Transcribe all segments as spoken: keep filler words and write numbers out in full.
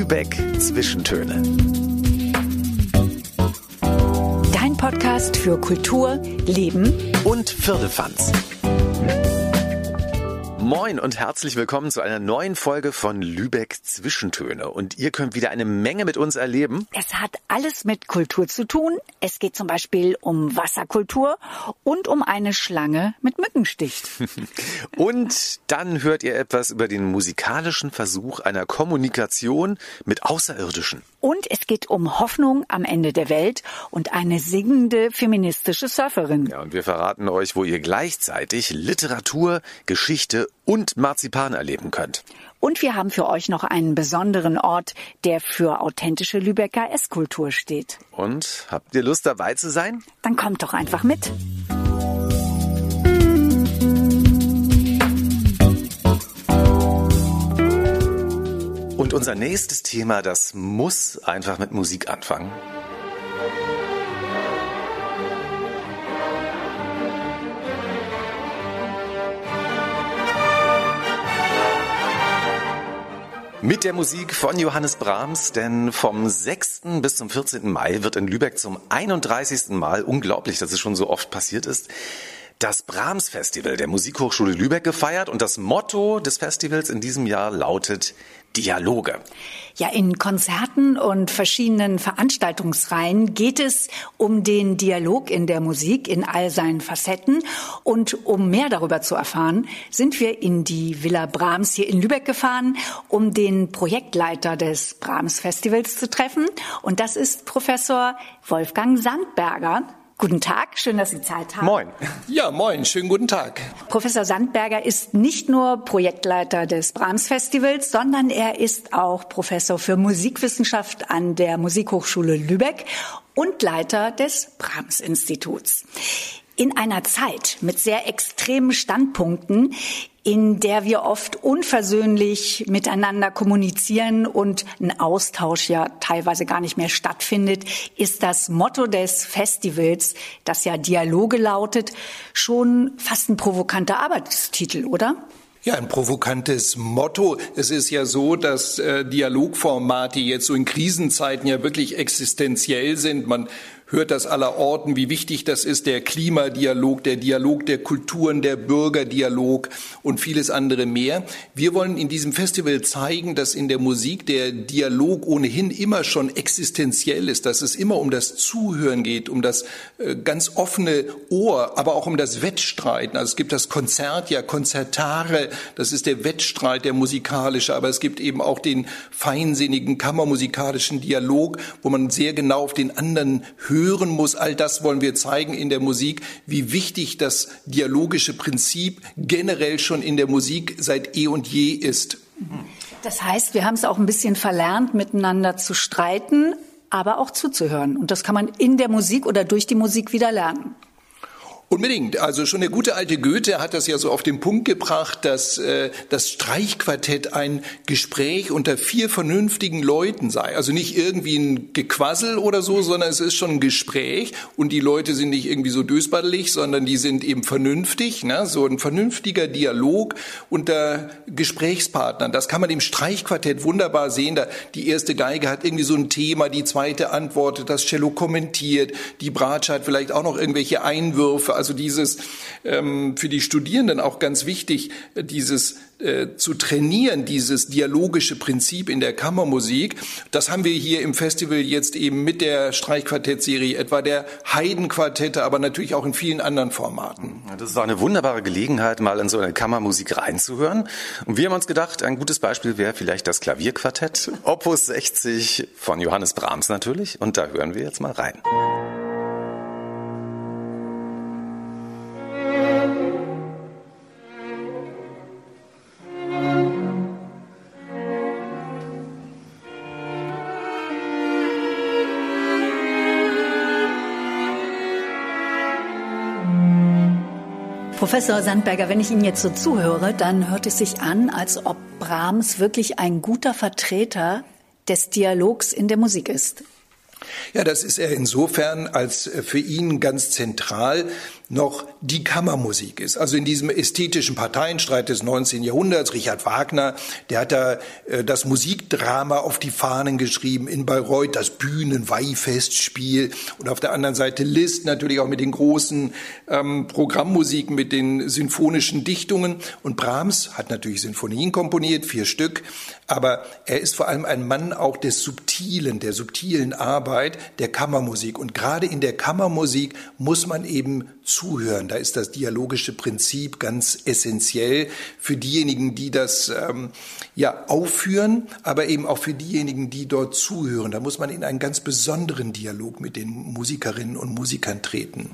Lübeck Zwischentöne. Dein Podcast für Kultur, Leben und Firlefanz. Moin und herzlich willkommen zu einer neuen Folge von Lübeck Zwischentöne. Und ihr könnt wieder eine Menge mit uns erleben. Es hat alles mit Kultur zu tun. Es geht zum Beispiel um Wasserkultur und um eine Schlange mit Mückenstich. Und dann hört ihr etwas über den musikalischen Versuch einer Kommunikation mit Außerirdischen. Und es geht um Hoffnung am Ende der Welt und eine singende feministische Surferin. Ja, und wir verraten euch, wo ihr gleichzeitig Literatur, Geschichte und Marzipan erleben könnt. Und wir haben für euch noch einen besonderen Ort, der für authentische Lübecker Esskultur steht. Und habt ihr Lust, dabei zu sein? Dann kommt doch einfach mit. Und unser nächstes Thema, das muss einfach mit Musik anfangen. Mit der Musik von Johannes Brahms, denn vom sechsten bis zum vierzehnten Mai wird in Lübeck zum einunddreißigsten Mal, unglaublich, dass es schon so oft passiert ist, das Brahms-Festival der Musikhochschule Lübeck gefeiert, und das Motto des Festivals in diesem Jahr lautet Dialoge. Ja, in Konzerten und verschiedenen Veranstaltungsreihen geht es um den Dialog in der Musik in all seinen Facetten. Und um mehr darüber zu erfahren, sind wir in die Villa Brahms hier in Lübeck gefahren, um den Projektleiter des Brahms-Festivals zu treffen. Und das ist Professor Wolfgang Sandberger. Guten Tag, schön, dass Sie Zeit haben. Moin. Ja, moin, schönen guten Tag. Professor Sandberger ist nicht nur Projektleiter des Brahms-Festivals, sondern er ist auch Professor für Musikwissenschaft an der Musikhochschule Lübeck und Leiter des Brahms-Instituts. In einer Zeit mit sehr extremen Standpunkten, in der wir oft unversöhnlich miteinander kommunizieren und ein Austausch ja teilweise gar nicht mehr stattfindet, ist das Motto des Festivals, das ja Dialoge lautet, schon fast ein provokanter Arbeitstitel, oder? Ja, ein provokantes Motto. Es ist ja so, dass äh, Dialogformate jetzt so in Krisenzeiten ja wirklich existenziell sind. Man hört das allerorten, wie wichtig das ist, der Klimadialog, der Dialog der Kulturen, der Bürgerdialog und vieles andere mehr. Wir wollen in diesem Festival zeigen, dass in der Musik der Dialog ohnehin immer schon existenziell ist, dass es immer um das Zuhören geht, um das äh, ganz offene Ohr, aber auch um das Wettstreiten. Also es gibt das Konzert, ja, Konzertare, das ist der Wettstreit, der musikalische, aber es gibt eben auch den feinsinnigen, kammermusikalischen Dialog, wo man sehr genau auf den anderen hört. hören muss. All das wollen wir zeigen in der Musik, wie wichtig das dialogische Prinzip generell schon in der Musik seit eh und je ist. Das heißt, wir haben es auch ein bisschen verlernt, miteinander zu streiten, aber auch zuzuhören. Und das kann man in der Musik oder durch die Musik wieder lernen. Unbedingt. Also schon der gute alte Goethe hat das ja so auf den Punkt gebracht, dass äh, das Streichquartett ein Gespräch unter vier vernünftigen Leuten sei. Also nicht irgendwie ein Gequassel oder so, sondern es ist schon ein Gespräch, und die Leute sind nicht irgendwie so dösbaddelig, sondern die sind eben vernünftig, ne? So ein vernünftiger Dialog unter Gesprächspartnern. Das kann man im Streichquartett wunderbar sehen. Da die erste Geige hat irgendwie so ein Thema, die zweite antwortet, das Cello kommentiert, die Bratsche hat vielleicht auch noch irgendwelche Einwürfe. Also dieses ähm, für die Studierenden auch ganz wichtig, dieses äh, zu trainieren, dieses dialogische Prinzip in der Kammermusik. Das haben wir hier im Festival jetzt eben mit der Streichquartettserie, etwa der Haydn-Quartette, aber natürlich auch in vielen anderen Formaten. Das ist auch eine wunderbare Gelegenheit, mal in so eine Kammermusik reinzuhören. Und wir haben uns gedacht, ein gutes Beispiel wäre vielleicht das Klavierquartett, Opus sechzig von Johannes Brahms natürlich. Und da hören wir jetzt mal rein. Professor Sandberger, wenn ich Ihnen jetzt so zuhöre, dann hört es sich an, als ob Brahms wirklich ein guter Vertreter des Dialogs in der Musik ist. Ja, das ist er insofern als für ihn ganz zentral, noch die Kammermusik ist. Also in diesem ästhetischen Parteienstreit des neunzehnten Jahrhunderts, Richard Wagner, der hat da äh, das Musikdrama auf die Fahnen geschrieben, in Bayreuth das Bühnenweihfestspiel und auf der anderen Seite Liszt natürlich auch mit den großen ähm, Programmmusiken, mit den sinfonischen Dichtungen. Und Brahms hat natürlich Sinfonien komponiert, vier Stück, aber er ist vor allem ein Mann auch des Subtilen, der subtilen Arbeit, der Kammermusik. Und gerade in der Kammermusik muss man eben zuhören. Da ist das dialogische Prinzip ganz essentiell für diejenigen, die das ähm, ja aufführen, aber eben auch für diejenigen, die dort zuhören. Da muss man in einen ganz besonderen Dialog mit den Musikerinnen und Musikern treten.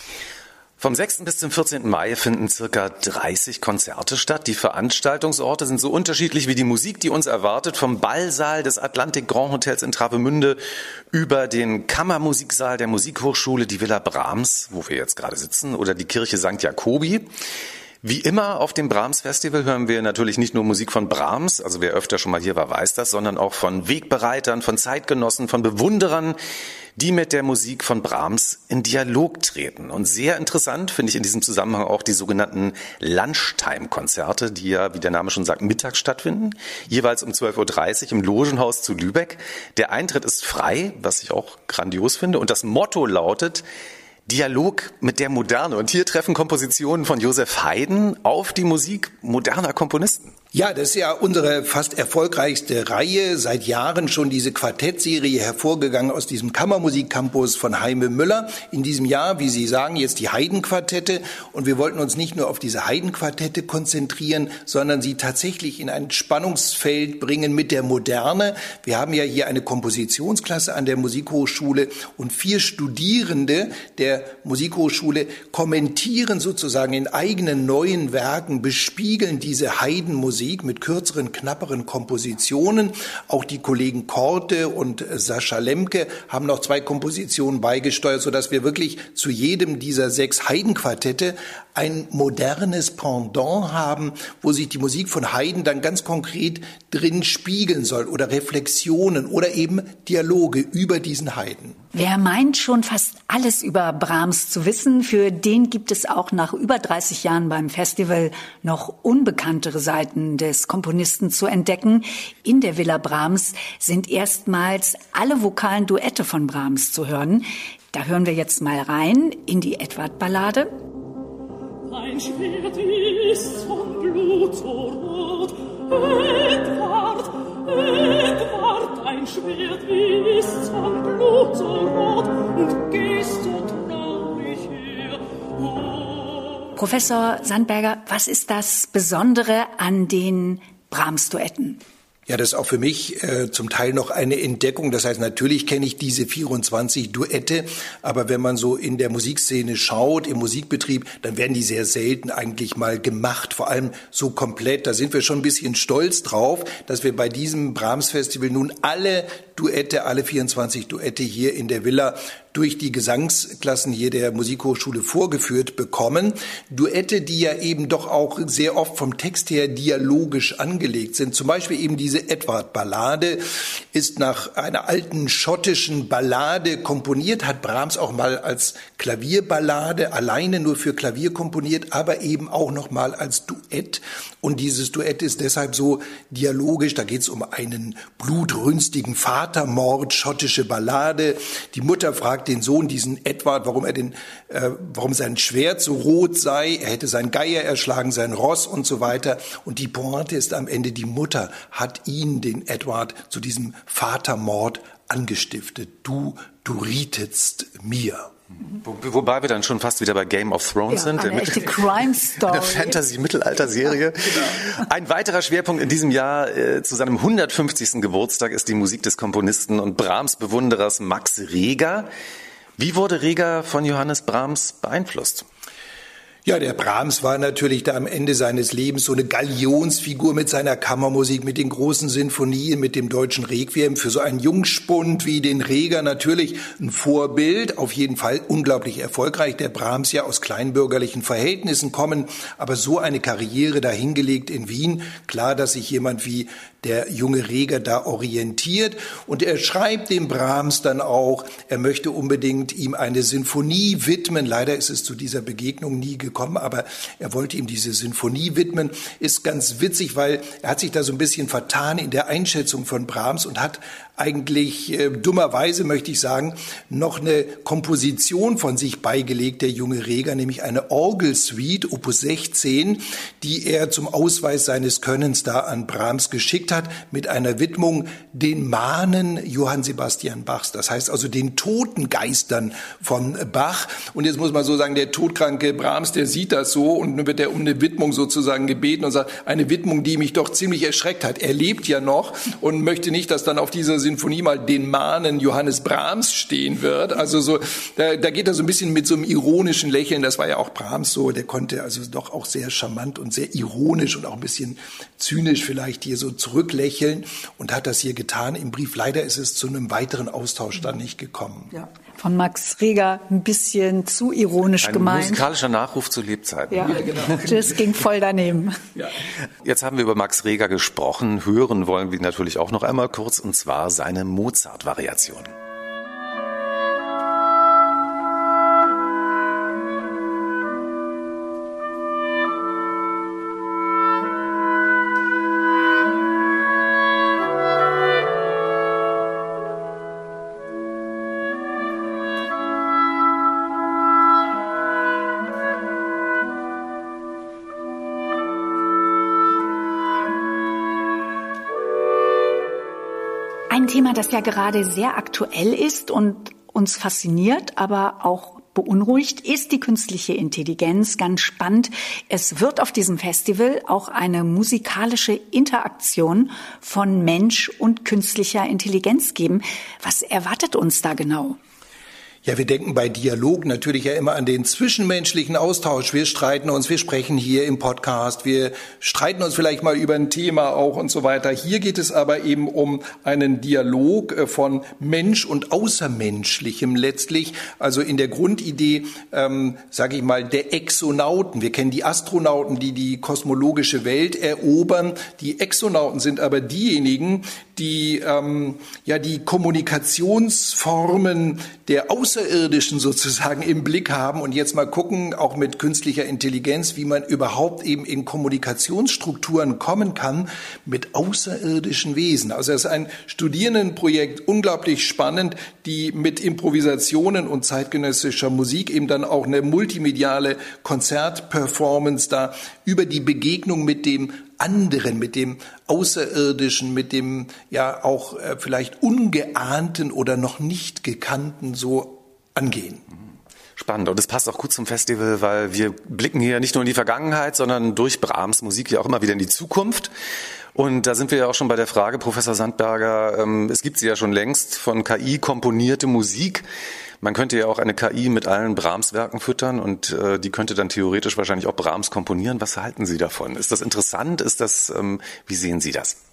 Vom sechsten bis zum vierzehnten Mai finden circa dreißig Konzerte statt. Die Veranstaltungsorte sind so unterschiedlich wie die Musik, die uns erwartet. Vom Ballsaal des Atlantic Grand Hotels in Travemünde über den Kammermusiksaal der Musikhochschule, die Villa Brahms, wo wir jetzt gerade sitzen, oder die Kirche Sankt Jakobi. Wie immer auf dem Brahms-Festival hören wir natürlich nicht nur Musik von Brahms, also wer öfter schon mal hier war, weiß das, sondern auch von Wegbereitern, von Zeitgenossen, von Bewunderern, die mit der Musik von Brahms in Dialog treten. Und sehr interessant finde ich in diesem Zusammenhang auch die sogenannten Lunchtime-Konzerte, die ja, wie der Name schon sagt, mittags stattfinden, jeweils um zwölf Uhr dreißig im Logenhaus zu Lübeck. Der Eintritt ist frei, was ich auch grandios finde, und das Motto lautet: Dialog mit der Moderne. Und hier treffen Kompositionen von Joseph Haydn auf die Musik moderner Komponisten. Ja, das ist ja unsere fast erfolgreichste Reihe. Seit Jahren schon diese Quartettserie hervorgegangen aus diesem Kammermusikcampus von Heime Müller. In diesem Jahr, wie Sie sagen, jetzt die Haydn-Quartette. Und wir wollten uns nicht nur auf diese Haydn-Quartette konzentrieren, sondern sie tatsächlich in ein Spannungsfeld bringen mit der Moderne. Wir haben ja hier eine Kompositionsklasse an der Musikhochschule und vier Studierende der Musikhochschule kommentieren sozusagen in eigenen neuen Werken, bespiegeln diese Haydn-Musik mit kürzeren, knapperen Kompositionen. Auch die Kollegen Korte und Sascha Lemke haben noch zwei Kompositionen beigesteuert, sodass wir wirklich zu jedem dieser sechs Haydn-Quartette ein modernes Pendant haben, wo sich die Musik von Haydn dann ganz konkret drin spiegeln soll oder Reflexionen oder eben Dialoge über diesen Haydn. Wer meint schon fast alles über Brahms zu wissen, für den gibt es auch nach über dreißig Jahren beim Festival noch unbekanntere Seiten des Komponisten zu entdecken. In der Villa Brahms sind erstmals alle vokalen Duette von Brahms zu hören. Da hören wir jetzt mal rein in die Edward-Ballade. Dein Schwert ist von Blut so rot, Edward, Edward, dein Schwert ist von Blut so rot und gehst so traurig her. Oh. Professor Sandberger, was ist das Besondere an den Brahms-Duetten? Ja, das ist auch für mich äh, zum Teil noch eine Entdeckung. Das heißt, natürlich kenne ich diese vierundzwanzig Duette, aber wenn man so in der Musikszene schaut, im Musikbetrieb, dann werden die sehr selten eigentlich mal gemacht, vor allem so komplett. Da sind wir schon ein bisschen stolz drauf, dass wir bei diesem Brahms-Festival nun alle Duette, alle vierundzwanzig Duette hier in der Villa durch die Gesangsklassen hier der Musikhochschule vorgeführt bekommen. Duette, die ja eben doch auch sehr oft vom Text her dialogisch angelegt sind. Zum Beispiel eben diese Edward-Ballade ist nach einer alten schottischen Ballade komponiert, hat Brahms auch mal als Klavierballade alleine nur für Klavier komponiert, aber eben auch noch mal als Duett. Und dieses Duett ist deshalb so dialogisch. Da geht es um einen blutrünstigen Vatermord, schottische Ballade. Die Mutter fragt den Sohn, diesen Edward, warum er den, äh, warum sein Schwert so rot sei. Er hätte seinen Geier erschlagen, sein Ross und so weiter. Und die Pointe ist am Ende, die Mutter hat ihn, den Edward, zu diesem Vatermord angestiftet. Du, du rietetst mir. Wo, wobei wir dann schon fast wieder bei Game of Thrones ja, sind. Eine echte Crime-Story. Eine Fantasy-Mittelalter-Serie. Ja, genau. Ein weiterer Schwerpunkt in diesem Jahr äh, zu seinem hundertfünfzigsten Geburtstag ist die Musik des Komponisten und Brahms-Bewunderers Max Reger. Wie wurde Reger von Johannes Brahms beeinflusst? Ja, der Brahms war natürlich da am Ende seines Lebens so eine Galionsfigur mit seiner Kammermusik, mit den großen Sinfonien, mit dem deutschen Requiem. Für so einen Jungspund wie den Reger natürlich ein Vorbild, auf jeden Fall unglaublich erfolgreich. Der Brahms ja aus kleinbürgerlichen Verhältnissen kommen, aber so eine Karriere dahingelegt in Wien. Klar, dass sich jemand wie der junge Reger da orientiert. Und er schreibt dem Brahms dann auch, er möchte unbedingt ihm eine Sinfonie widmen. Leider ist es zu dieser Begegnung nie gekommen, aber er wollte ihm diese Sinfonie widmen. Ist ganz witzig, weil er hat sich da so ein bisschen vertan in der Einschätzung von Brahms und hat eigentlich äh, dummerweise, möchte ich sagen, noch eine Komposition von sich beigelegt, der junge Reger, nämlich eine Orgelsuite, Opus sechzehn, die er zum Ausweis seines Könnens da an Brahms geschickt hat, mit einer Widmung den Mahnen Johann Sebastian Bachs, das heißt also den Totengeistern von Bach. Und jetzt muss man so sagen, der todkranke Brahms, der sieht das so und nun wird er um eine Widmung sozusagen gebeten und sagt, eine Widmung, die mich doch ziemlich erschreckt hat. Er lebt ja noch und möchte nicht, dass dann auf dieser Sinfonie mal den Mahnen Johannes Brahms stehen wird. Also so, da, da geht er so ein bisschen mit so einem ironischen Lächeln. Das war ja auch Brahms so. Der konnte also doch auch sehr charmant und sehr ironisch und auch ein bisschen zynisch vielleicht hier so zurücklächeln und hat das hier getan im Brief. Leider ist es zu einem weiteren Austausch dann nicht gekommen. Ja. Von Max Reger ein bisschen zu ironisch ein gemeint. Ein musikalischer Nachruf zu Lebzeiten. Ja, ja, genau. Das ging voll daneben. Ja. Jetzt haben wir über Max Reger gesprochen. Hören wollen wir natürlich auch noch einmal kurz, und zwar seine Mozart-Variation. Ein Thema, das ja gerade sehr aktuell ist und uns fasziniert, aber auch beunruhigt, ist die künstliche Intelligenz. Ganz spannend. Es wird auf diesem Festival auch eine musikalische Interaktion von Mensch und künstlicher Intelligenz geben. Was erwartet uns da genau? Ja, wir denken bei Dialog natürlich ja immer an den zwischenmenschlichen Austausch. Wir streiten uns, wir sprechen hier im Podcast, wir streiten uns vielleicht mal über ein Thema auch und so weiter. Hier geht es aber eben um einen Dialog von Mensch und Außermenschlichem letztlich. Also in der Grundidee, ähm, sage ich mal, der Exonauten. Wir kennen die Astronauten, die die kosmologische Welt erobern. Die Exonauten sind aber diejenigen, die ähm, ja die Kommunikationsformen der Außerirdischen sozusagen im Blick haben und jetzt mal gucken, auch mit künstlicher Intelligenz, wie man überhaupt eben in Kommunikationsstrukturen kommen kann mit außerirdischen Wesen. Also das ist ein Studierendenprojekt, unglaublich spannend, die mit Improvisationen und zeitgenössischer Musik eben dann auch eine multimediale Konzertperformance da über die Begegnung mit dem anderen, mit dem Außerirdischen, mit dem ja auch äh, vielleicht Ungeahnten oder noch nicht Gekannten so angehen. Spannend. Und es passt auch gut zum Festival, weil wir blicken hier nicht nur in die Vergangenheit, sondern durch Brahms Musik ja auch immer wieder in die Zukunft. Und da sind wir ja auch schon bei der Frage, Professor Sandberger, ähm, es gibt sie ja schon längst, von K I komponierte Musik. Man könnte ja auch eine K I mit allen Brahms-Werken füttern und äh, die könnte dann theoretisch wahrscheinlich auch Brahms komponieren. Was halten Sie davon? Ist das interessant? Ist das, ähm, wie sehen Sie das?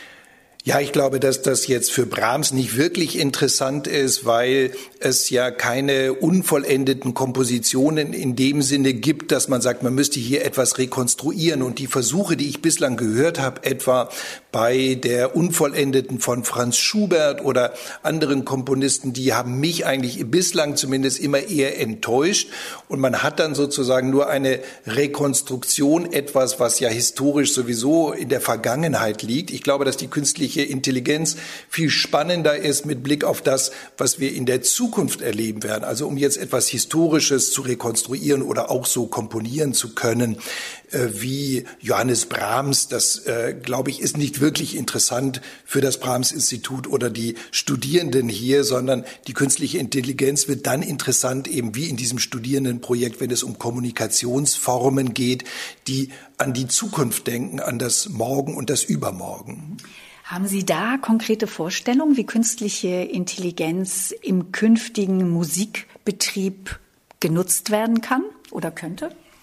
Ja, ich glaube, dass das jetzt für Brahms nicht wirklich interessant ist, weil es ja keine unvollendeten Kompositionen in dem Sinne gibt, dass man sagt, man müsste hier etwas rekonstruieren. Und die Versuche, die ich bislang gehört habe, etwa bei der Unvollendeten von Franz Schubert oder anderen Komponisten, die haben mich eigentlich bislang zumindest immer eher enttäuscht. Und man hat dann sozusagen nur eine Rekonstruktion, etwas, was ja historisch sowieso in der Vergangenheit liegt. Ich glaube, dass die künstliche Intelligenz viel spannender ist mit Blick auf das, was wir in der Zukunft erleben werden. Also um jetzt etwas Historisches zu rekonstruieren oder auch so komponieren zu können, äh, wie Johannes Brahms, das, äh, glaube ich, ist nicht wirklich interessant für das Brahms-Institut oder die Studierenden hier, sondern die künstliche Intelligenz wird dann interessant, eben wie in diesem Studierendenprojekt, wenn es um Kommunikationsformen geht, die an die Zukunft denken, an das Morgen und das Übermorgen. Haben Sie da konkrete Vorstellungen, wie künstliche Intelligenz im künftigen Musikbetrieb genutzt werden kann oder könnte?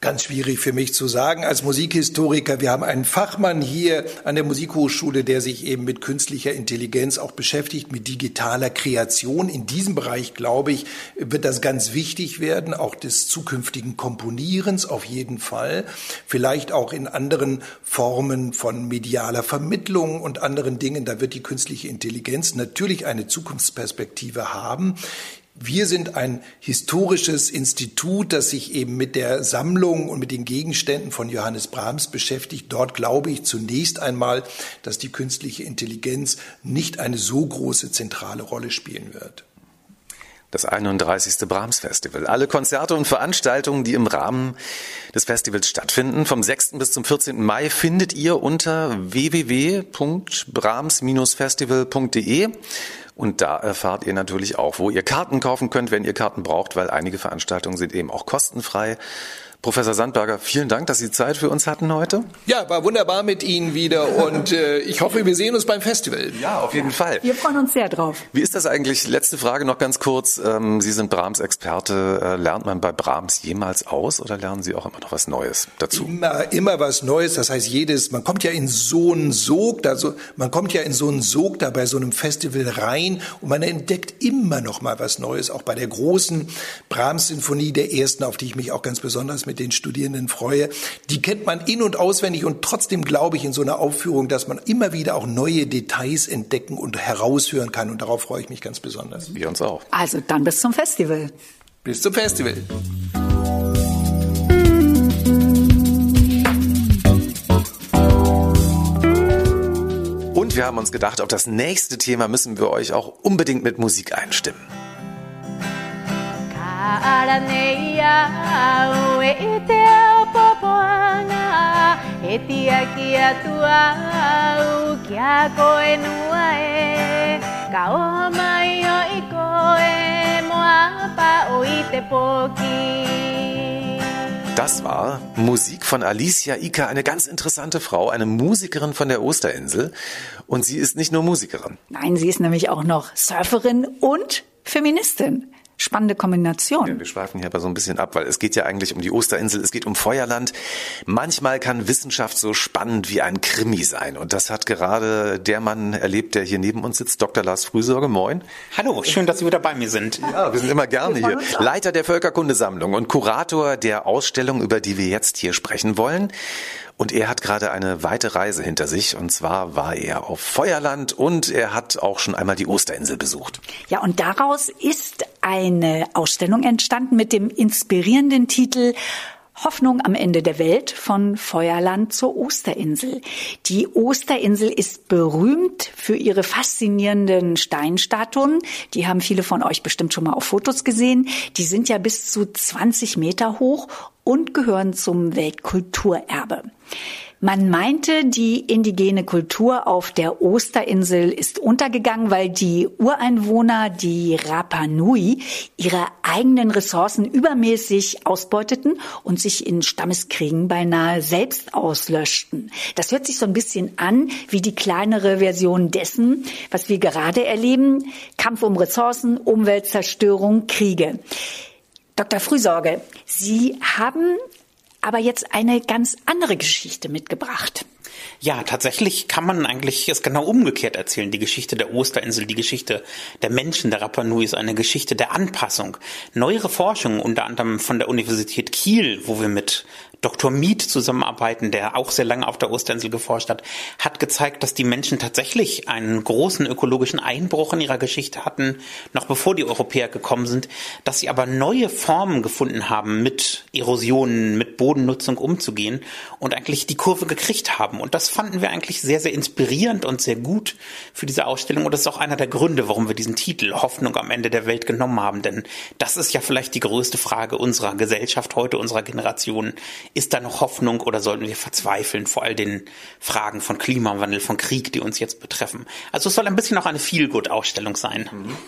Ganz schwierig für mich zu sagen als Musikhistoriker. Wir haben einen Fachmann hier an der Musikhochschule, der sich eben mit künstlicher Intelligenz auch beschäftigt, mit digitaler Kreation. In diesem Bereich, glaube ich, wird das ganz wichtig werden, auch des zukünftigen Komponierens auf jeden Fall. Vielleicht auch in anderen Formen von medialer Vermittlung und anderen Dingen. Da wird die künstliche Intelligenz natürlich eine Zukunftsperspektive haben. Wir sind ein historisches Institut, das sich eben mit der Sammlung und mit den Gegenständen von Johannes Brahms beschäftigt. Dort glaube ich zunächst einmal, dass die künstliche Intelligenz nicht eine so große zentrale Rolle spielen wird. Das einunddreißigste Brahms-Festival. Alle Konzerte und Veranstaltungen, die im Rahmen des Festivals stattfinden, vom sechsten bis zum vierzehnten Mai, findet ihr unter w w w punkt brahms Bindestrich festival punkt d e. Und da erfahrt ihr natürlich auch, wo ihr Karten kaufen könnt, wenn ihr Karten braucht, weil einige Veranstaltungen sind eben auch kostenfrei. Professor Sandberger, vielen Dank, dass Sie Zeit für uns hatten heute. Ja, war wunderbar mit Ihnen wieder und äh, ich hoffe, wir sehen uns beim Festival. Ja, auf jeden Fall. Wir freuen uns sehr drauf. Wie ist das eigentlich? Letzte Frage noch ganz kurz. Ähm, Sie sind Brahms-Experte. Äh, lernt man bei Brahms jemals aus oder lernen Sie auch immer noch was Neues dazu? Immer, immer was Neues. Das heißt, jedes, man kommt ja in so einen Sog, also man kommt ja in so einen Sog da bei so einem Festival rein und man entdeckt immer noch mal was Neues. Auch bei der großen Brahms-Sinfonie, der ersten, auf die ich mich auch ganz besonders mit mit den Studierenden freue. Die kennt man in- und auswendig und trotzdem glaube ich in so einer Aufführung, dass man immer wieder auch neue Details entdecken und heraushören kann und darauf freue ich mich ganz besonders. Wir uns auch. Also dann bis zum Festival. Bis zum Festival. Und wir haben uns gedacht, auf das nächste Thema müssen wir euch auch unbedingt mit Musik einstimmen. Das war Musik von Alicia Ika, eine ganz interessante Frau, eine Musikerin von der Osterinsel. Und sie ist nicht nur Musikerin. Nein, sie ist nämlich auch noch Surferin und Feministin. Spannende Kombination. Ja, wir schweifen hier aber so ein bisschen ab, weil es geht ja eigentlich um die Osterinsel, es geht um Feuerland. Manchmal kann Wissenschaft so spannend wie ein Krimi sein. Und das hat gerade der Mann erlebt, der hier neben uns sitzt, Doktor Lars Frühsorge. Moin. Hallo, schön, dass Sie wieder bei mir sind. Ja, wir sind immer gerne hier. Leiter der Völkerkundesammlung und Kurator der Ausstellung, über die wir jetzt hier sprechen wollen. Und er hat gerade eine weite Reise hinter sich. Und zwar war er auf Feuerland und er hat auch schon einmal die Osterinsel besucht. Ja, und daraus ist eine Ausstellung entstanden mit dem inspirierenden Titel Hoffnung am Ende der Welt, von Feuerland zur Osterinsel. Die Osterinsel ist berühmt für ihre faszinierenden Steinstatuen. Die haben viele von euch bestimmt schon mal auf Fotos gesehen. Die sind ja bis zu zwanzig Meter hoch und gehören zum Weltkulturerbe. Man meinte, die indigene Kultur auf der Osterinsel ist untergegangen, weil die Ureinwohner, die Rapa Nui, ihre eigenen Ressourcen übermäßig ausbeuteten und sich in Stammeskriegen beinahe selbst auslöschten. Das hört sich so ein bisschen an wie die kleinere Version dessen, was wir gerade erleben. Kampf um Ressourcen, Umweltzerstörung, Kriege. Doktor Frühsorge, Sie haben aber jetzt eine ganz andere Geschichte mitgebracht. Ja, tatsächlich kann man eigentlich es genau umgekehrt erzählen. Die Geschichte der Osterinsel, die Geschichte der Menschen der Rapa Nui ist eine Geschichte der Anpassung. Neuere Forschung, unter anderem von der Universität Kiel, wo wir mit Doktor Mieth zusammenarbeiten, der auch sehr lange auf der Osterinsel geforscht hat, hat gezeigt, dass die Menschen tatsächlich einen großen ökologischen Einbruch in ihrer Geschichte hatten, noch bevor die Europäer gekommen sind, dass sie aber neue Formen gefunden haben, mit Erosionen, mit Bodennutzung umzugehen und eigentlich die Kurve gekriegt haben. Und das fanden wir eigentlich sehr, sehr inspirierend und sehr gut für diese Ausstellung. Und das ist auch einer der Gründe, warum wir diesen Titel Hoffnung am Ende der Welt genommen haben. Denn das ist ja vielleicht die größte Frage unserer Gesellschaft heute, unserer Generation. Ist da noch Hoffnung oder sollten wir verzweifeln vor all den Fragen von Klimawandel, von Krieg, die uns jetzt betreffen? Also es soll ein bisschen auch eine Feel-Good-Ausstellung sein.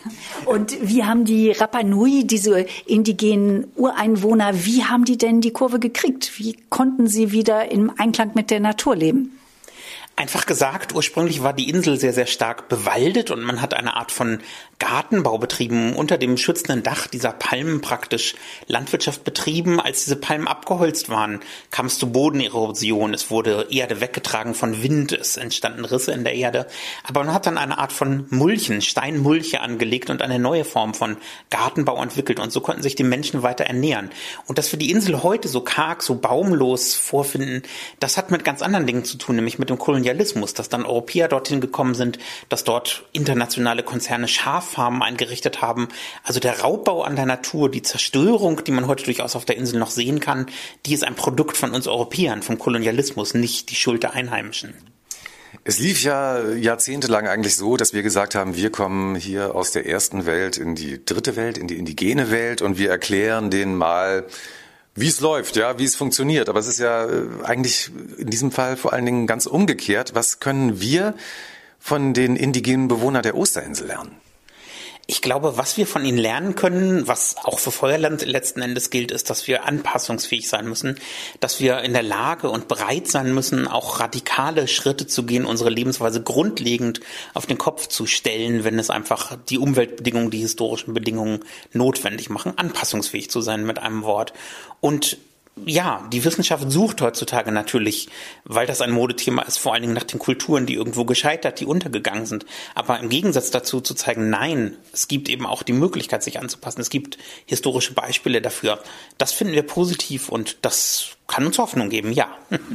Und wie haben die Rapa Nui, diese indigenen Ureinwohner, wie haben die denn die Kurve gekriegt? Wie konnten sie wieder im Einklang mit der Natur leben? Einfach gesagt, ursprünglich war die Insel sehr, sehr stark bewaldet und man hat eine Art von Gartenbau betrieben, unter dem schützenden Dach dieser Palmen praktisch Landwirtschaft betrieben. Als diese Palmen abgeholzt waren, kam es zu Bodenerosion, es wurde Erde weggetragen von Wind, es entstanden Risse in der Erde. Aber man hat dann eine Art von Mulchen, Steinmulche angelegt und eine neue Form von Gartenbau entwickelt und so konnten sich die Menschen weiter ernähren. Und dass wir die Insel heute so karg, so baumlos vorfinden, das hat mit ganz anderen Dingen zu tun, nämlich mit dem Kolonialismus. Dass dann Europäer dorthin gekommen sind, dass dort internationale Konzerne Schaffarmen eingerichtet haben. Also der Raubbau an der Natur, die Zerstörung, die man heute durchaus auf der Insel noch sehen kann, die ist ein Produkt von uns Europäern, vom Kolonialismus, nicht die Schuld der Einheimischen. Es lief ja jahrzehntelang eigentlich so, dass wir gesagt haben, wir kommen hier aus der ersten Welt in die dritte Welt, in die indigene Welt und wir erklären denen mal, wie es läuft, ja, wie es funktioniert. Aber es ist ja eigentlich in diesem Fall vor allen Dingen ganz umgekehrt. Was können wir von den indigenen Bewohnern der Osterinsel lernen? Ich glaube, was wir von ihnen lernen können, was auch für Feuerland letzten Endes gilt, ist, dass wir anpassungsfähig sein müssen, dass wir in der Lage und bereit sein müssen, auch radikale Schritte zu gehen, unsere Lebensweise grundlegend auf den Kopf zu stellen, wenn es einfach die Umweltbedingungen, die historischen Bedingungen notwendig machen, anpassungsfähig zu sein mit einem Wort. Und ja, die Wissenschaft sucht heutzutage natürlich, weil das ein Modethema ist, vor allen Dingen nach den Kulturen, die irgendwo gescheitert, die untergegangen sind. Aber im Gegensatz dazu zu zeigen, nein, es gibt eben auch die Möglichkeit, sich anzupassen. Es gibt historische Beispiele dafür. Das finden wir positiv und das kann uns Hoffnung geben, ja.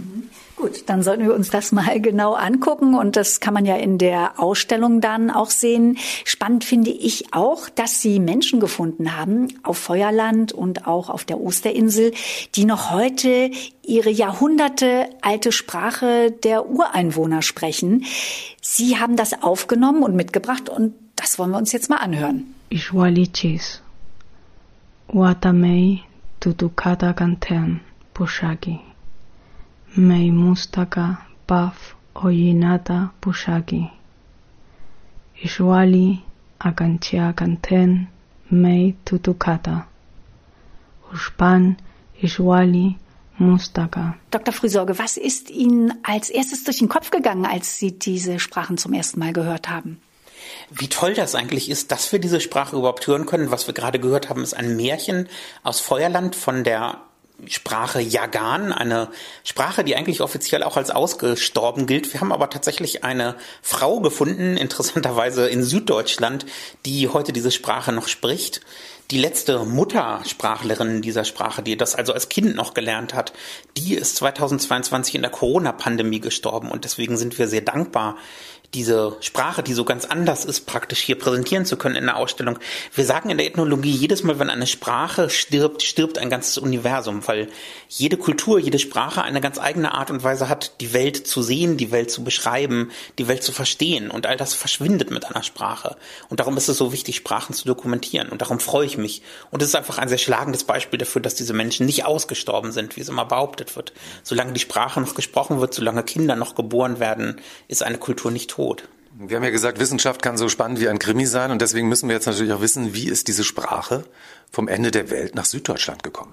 Gut, dann sollten wir uns das mal genau angucken und das kann man ja in der Ausstellung dann auch sehen. Spannend finde ich auch, dass Sie Menschen gefunden haben auf Feuerland und auch auf der Osterinsel, die noch heute ihre jahrhundertealte Sprache der Ureinwohner sprechen. Sie haben das aufgenommen und mitgebracht und das wollen wir uns jetzt mal anhören. Ishwalichis, Watamei Tutukata Kanten Pushagi. Mei mustaka paf oyinata pushagi. Ishwali akantia kanten mei tutukata. Ushpan Ishwali mustaka. Doktor Frühsorge, was ist Ihnen als erstes durch den Kopf gegangen, als Sie diese Sprachen zum ersten Mal gehört haben? Wie toll das eigentlich ist, dass wir diese Sprache überhaupt hören können. Was wir gerade gehört haben, ist ein Märchen aus Feuerland von der Sprache Yagan, eine Sprache, die eigentlich offiziell auch als ausgestorben gilt. Wir haben aber tatsächlich eine Frau gefunden, interessanterweise in Süddeutschland, die heute diese Sprache noch spricht. Die letzte Muttersprachlerin dieser Sprache, die das also als Kind noch gelernt hat, die ist zweitausendzweiundzwanzig in der Corona-Pandemie gestorben und deswegen sind wir sehr dankbar, diese Sprache, die so ganz anders ist, praktisch hier präsentieren zu können in der Ausstellung. Wir sagen in der Ethnologie, jedes Mal, wenn eine Sprache stirbt, stirbt ein ganzes Universum, weil jede Kultur, jede Sprache eine ganz eigene Art und Weise hat, die Welt zu sehen, die Welt zu beschreiben, die Welt zu verstehen und all das verschwindet mit einer Sprache. Und darum ist es so wichtig, Sprachen zu dokumentieren und darum freue ich mich. Und es ist einfach ein sehr schlagendes Beispiel dafür, dass diese Menschen nicht ausgestorben sind, wie es immer behauptet wird. Solange die Sprache noch gesprochen wird, solange Kinder noch geboren werden, ist eine Kultur nicht tot. Wir haben ja gesagt, Wissenschaft kann so spannend wie ein Krimi sein und deswegen müssen wir jetzt natürlich auch wissen, wie ist diese Sprache vom Ende der Welt nach Süddeutschland gekommen?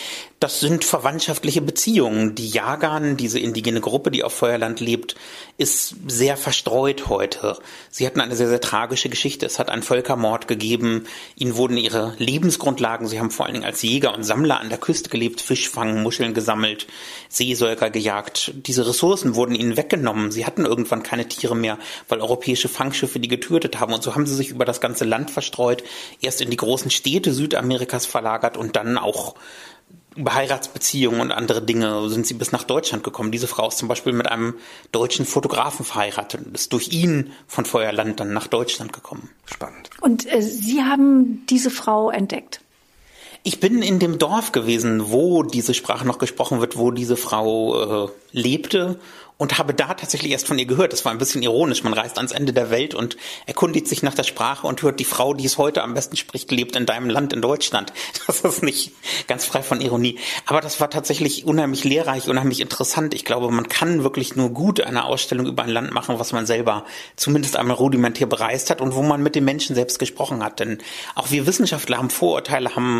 Das sind verwandtschaftliche Beziehungen. Die Yagan, diese indigene Gruppe, die auf Feuerland lebt, ist sehr verstreut heute. Sie hatten eine sehr, sehr tragische Geschichte. Es hat einen Völkermord gegeben. Ihnen wurden ihre Lebensgrundlagen, sie haben vor allen Dingen als Jäger und Sammler an der Küste gelebt, Fisch fangen, Muscheln gesammelt, Seesäuger gejagt. Diese Ressourcen wurden ihnen weggenommen. Sie hatten irgendwann keine Tiere mehr, weil europäische Fangschiffe die getötet haben. Und so haben sie sich über das ganze Land verstreut, erst in die großen Städte Südamerikas verlagert und dann auch über Heiratsbeziehungen und andere Dinge sind sie bis nach Deutschland gekommen. Diese Frau ist zum Beispiel mit einem deutschen Fotografen verheiratet und ist durch ihn von Feuerland dann nach Deutschland gekommen. Spannend. Und äh, Sie haben diese Frau entdeckt? Ich bin in dem Dorf gewesen, wo diese Sprache noch gesprochen wird, wo diese Frau äh, lebte und habe da tatsächlich erst von ihr gehört. Das war ein bisschen ironisch. Man reist ans Ende der Welt und erkundigt sich nach der Sprache und hört, die Frau, die es heute am besten spricht, lebt in deinem Land, in Deutschland. Das ist nicht ganz frei von Ironie. Aber das war tatsächlich unheimlich lehrreich, unheimlich interessant. Ich glaube, man kann wirklich nur gut eine Ausstellung über ein Land machen, was man selber zumindest einmal rudimentär bereist hat und wo man mit den Menschen selbst gesprochen hat. Denn auch wir Wissenschaftler haben Vorurteile, haben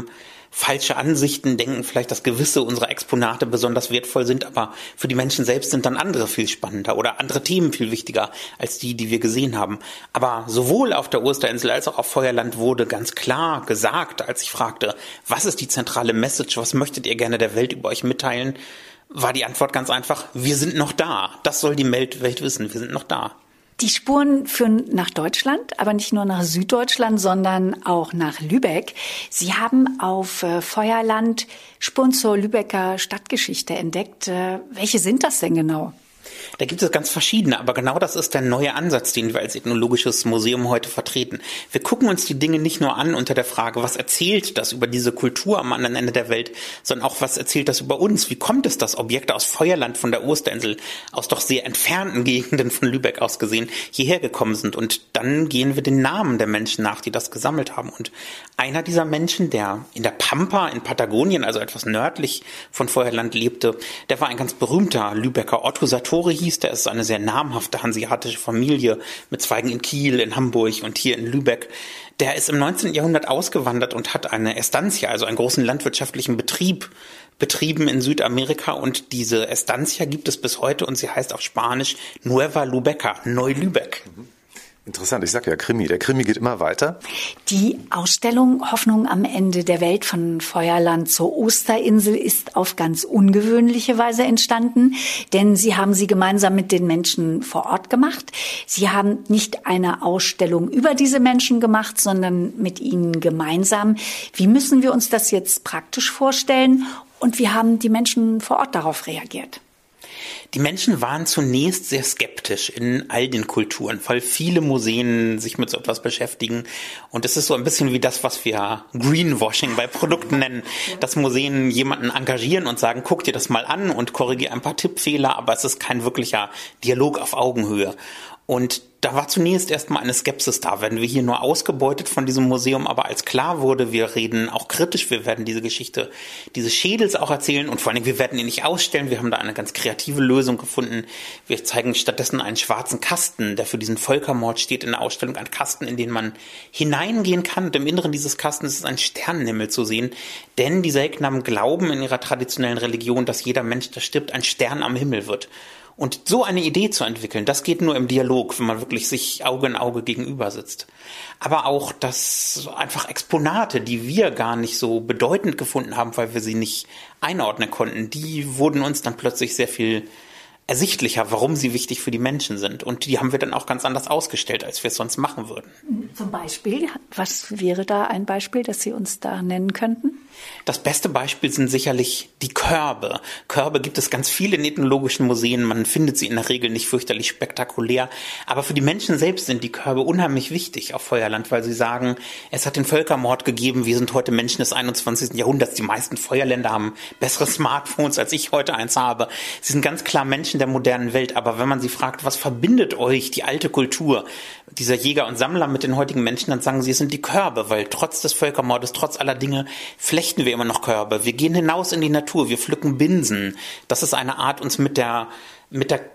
falsche Ansichten, denken vielleicht, dass gewisse unserer Exponate besonders wertvoll sind, aber für die Menschen selbst sind dann andere viel spannender oder andere Themen viel wichtiger als die, die wir gesehen haben. Aber sowohl auf der Osterinsel als auch auf Feuerland wurde ganz klar gesagt, als ich fragte, was ist die zentrale Message, was möchtet ihr gerne der Welt über euch mitteilen, war die Antwort ganz einfach, wir sind noch da. Das soll die Welt wissen, wir sind noch da. Die Spuren führen nach Deutschland, aber nicht nur nach Süddeutschland, sondern auch nach Lübeck. Sie haben auf äh, Feuerland Spuren zur Lübecker Stadtgeschichte entdeckt. Äh, welche sind das denn genau? Da gibt es ganz verschiedene, aber genau das ist der neue Ansatz, den wir als Ethnologisches Museum heute vertreten. Wir gucken uns die Dinge nicht nur an unter der Frage, was erzählt das über diese Kultur am anderen Ende der Welt, sondern auch, was erzählt das über uns? Wie kommt es, dass Objekte aus Feuerland von der Osterinsel, aus doch sehr entfernten Gegenden von Lübeck aus gesehen, hierher gekommen sind? Und dann gehen wir den Namen der Menschen nach, die das gesammelt haben. Und einer dieser Menschen, der in der Pampa in Patagonien, also etwas nördlich von Feuerland lebte, der war ein ganz berühmter Lübecker, Otto Sartori hieß, der ist eine sehr namhafte hanseatische Familie mit Zweigen in Kiel, in Hamburg und hier in Lübeck. Der ist im neunzehnten Jahrhundert ausgewandert und hat eine Estancia, also einen großen landwirtschaftlichen Betrieb, betrieben in Südamerika. Und diese Estancia gibt es bis heute und sie heißt auf Spanisch Nueva Lübeca, Neu-Lübeck. Interessant, ich sag ja Krimi. Der Krimi geht immer weiter. Die Ausstellung Hoffnung am Ende der Welt von Feuerland zur Osterinsel ist auf ganz ungewöhnliche Weise entstanden, denn Sie haben sie gemeinsam mit den Menschen vor Ort gemacht. Sie haben nicht eine Ausstellung über diese Menschen gemacht, sondern mit ihnen gemeinsam. Wie müssen wir uns das jetzt praktisch vorstellen und wie haben die Menschen vor Ort darauf reagiert? Die Menschen waren zunächst sehr skeptisch in all den Kulturen, weil viele Museen sich mit so etwas beschäftigen. Und es ist so ein bisschen wie das, was wir Greenwashing bei Produkten nennen, dass Museen jemanden engagieren und sagen, guck dir das mal an und korrigiere ein paar Tippfehler, aber es ist kein wirklicher Dialog auf Augenhöhe. Und da war zunächst erstmal eine Skepsis da, werden wir hier nur ausgebeutet von diesem Museum, aber als klar wurde, wir reden auch kritisch, wir werden diese Geschichte dieses Schädels auch erzählen und vor allen Dingen, wir werden ihn nicht ausstellen, wir haben da eine ganz kreative Lösung gefunden. Wir zeigen stattdessen einen schwarzen Kasten, der für diesen Völkermord steht in der Ausstellung, ein Kasten, in den man hineingehen kann und im Inneren dieses Kastens ist ein Sternenhimmel zu sehen, denn die Selknamen glauben in ihrer traditionellen Religion, dass jeder Mensch, der stirbt, ein Stern am Himmel wird. Und so eine Idee zu entwickeln, das geht nur im Dialog, wenn man wirklich sich Auge in Auge gegenüber sitzt. Aber auch, dass einfach Exponate, die wir gar nicht so bedeutend gefunden haben, weil wir sie nicht einordnen konnten, die wurden uns dann plötzlich sehr viel ersichtlicher, warum sie wichtig für die Menschen sind. Und die haben wir dann auch ganz anders ausgestellt, als wir es sonst machen würden. Zum Beispiel, was wäre da ein Beispiel, das Sie uns da nennen könnten? Das beste Beispiel sind sicherlich die Körbe. Körbe gibt es ganz viele in ethnologischen Museen. Man findet sie in der Regel nicht fürchterlich spektakulär. Aber für die Menschen selbst sind die Körbe unheimlich wichtig auf Feuerland, weil sie sagen, es hat den Völkermord gegeben. Wir sind heute Menschen des einundzwanzigsten Jahrhunderts. Die meisten Feuerländer haben bessere Smartphones, als ich heute eins habe. Sie sind ganz klar Menschen der modernen Welt. Aber wenn man sie fragt, was verbindet euch die alte Kultur dieser Jäger und Sammler mit den heutigen Menschen, dann sagen sie, es sind die Körbe, weil trotz des Völkermordes, trotz aller Dinge, flechten wir immer noch Körbe. Wir gehen hinaus in die Natur, wir pflücken Binsen. Das ist eine Art, uns mit der, mit der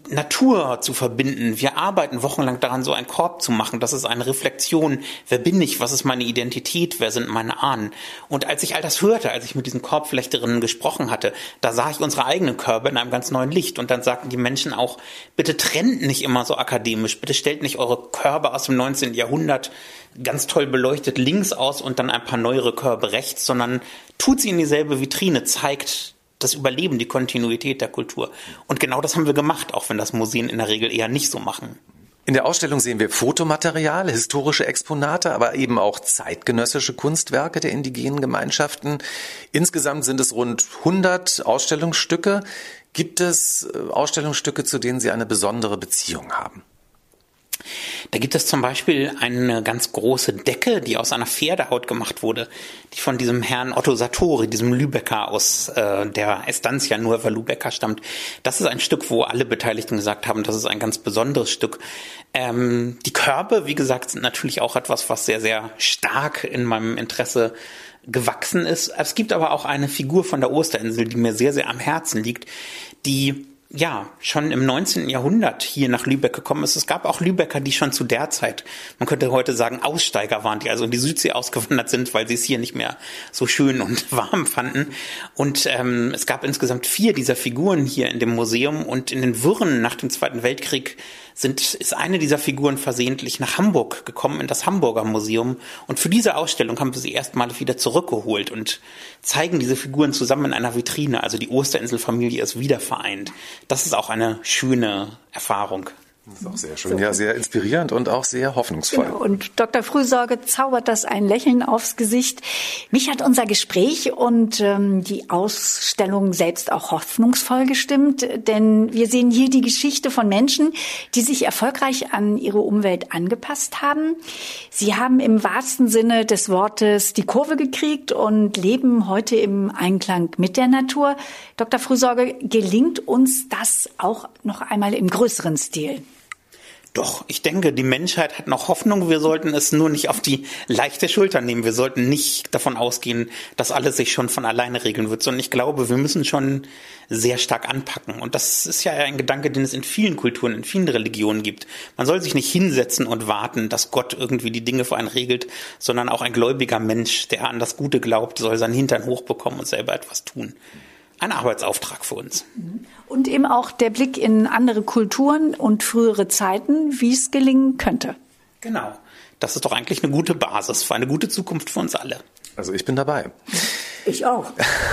Natur zu verbinden. Wir arbeiten wochenlang daran, so einen Korb zu machen. Das ist eine Reflexion. Wer bin ich? Was ist meine Identität? Wer sind meine Ahnen? Und als ich all das hörte, als ich mit diesen Korbflechterinnen gesprochen hatte, da sah ich unsere eigenen Körbe in einem ganz neuen Licht. Und dann sagten die Menschen auch, bitte trennt nicht immer so akademisch. Bitte stellt nicht eure Körbe aus dem neunzehnten Jahrhundert ganz toll beleuchtet links aus und dann ein paar neuere Körbe rechts, sondern tut sie in dieselbe Vitrine, zeigt das Überleben, die Kontinuität der Kultur. Und genau das haben wir gemacht, auch wenn das Museen in der Regel eher nicht so machen. In der Ausstellung sehen wir Fotomaterial, historische Exponate, aber eben auch zeitgenössische Kunstwerke der indigenen Gemeinschaften. Insgesamt sind es rund hundert Ausstellungsstücke. Gibt es Ausstellungsstücke, zu denen Sie eine besondere Beziehung haben? Da gibt es zum Beispiel eine ganz große Decke, die aus einer Pferdehaut gemacht wurde, die von diesem Herrn Otto Sartori, diesem Lübecker aus äh, der Estancia Nueva Lübeca stammt. Das ist ein Stück, wo alle Beteiligten gesagt haben, das ist ein ganz besonderes Stück. Ähm, die Körbe, wie gesagt, sind natürlich auch etwas, was sehr, sehr stark in meinem Interesse gewachsen ist. Es gibt aber auch eine Figur von der Osterinsel, die mir sehr, sehr am Herzen liegt, die ja schon im neunzehnten Jahrhundert hier nach Lübeck gekommen ist. Es gab auch Lübecker, die schon zu der Zeit, man könnte heute sagen, Aussteiger waren, die also in die Südsee ausgewandert sind, weil sie es hier nicht mehr so schön und warm fanden. Und ähm, es gab insgesamt vier dieser Figuren hier in dem Museum, und in den Wirren nach dem Zweiten Weltkrieg sind, ist eine dieser Figuren versehentlich nach Hamburg gekommen, in das Hamburger Museum. Und für diese Ausstellung haben wir sie erstmalig wieder zurückgeholt und zeigen diese Figuren zusammen in einer Vitrine. Also die Osterinsel-Familie ist wieder vereint. Das ist auch eine schöne Erfahrung. Das ist auch sehr schön, ja, sehr inspirierend und auch sehr hoffnungsvoll. Genau. Und Doktor Frühsorge zaubert das ein Lächeln aufs Gesicht. Mich hat unser Gespräch und ähm, die Ausstellung selbst auch hoffnungsvoll gestimmt, denn wir sehen hier die Geschichte von Menschen, die sich erfolgreich an ihre Umwelt angepasst haben. Sie haben im wahrsten Sinne des Wortes die Kurve gekriegt und leben heute im Einklang mit der Natur. Doktor Frühsorge, gelingt uns das auch noch einmal im größeren Stil? Doch, ich denke, die Menschheit hat noch Hoffnung. Wir sollten es nur nicht auf die leichte Schulter nehmen. Wir sollten nicht davon ausgehen, dass alles sich schon von alleine regeln wird, sondern ich glaube, wir müssen schon sehr stark anpacken. Und das ist ja ein Gedanke, den es in vielen Kulturen, in vielen Religionen gibt. Man soll sich nicht hinsetzen und warten, dass Gott irgendwie die Dinge für einen regelt, sondern auch ein gläubiger Mensch, der an das Gute glaubt, soll seinen Hintern hochbekommen und selber etwas tun. Ein Arbeitsauftrag für uns. Und eben auch der Blick in andere Kulturen und frühere Zeiten, wie es gelingen könnte. Genau. Das ist doch eigentlich eine gute Basis für eine gute Zukunft für uns alle. Also ich bin dabei. Ich auch.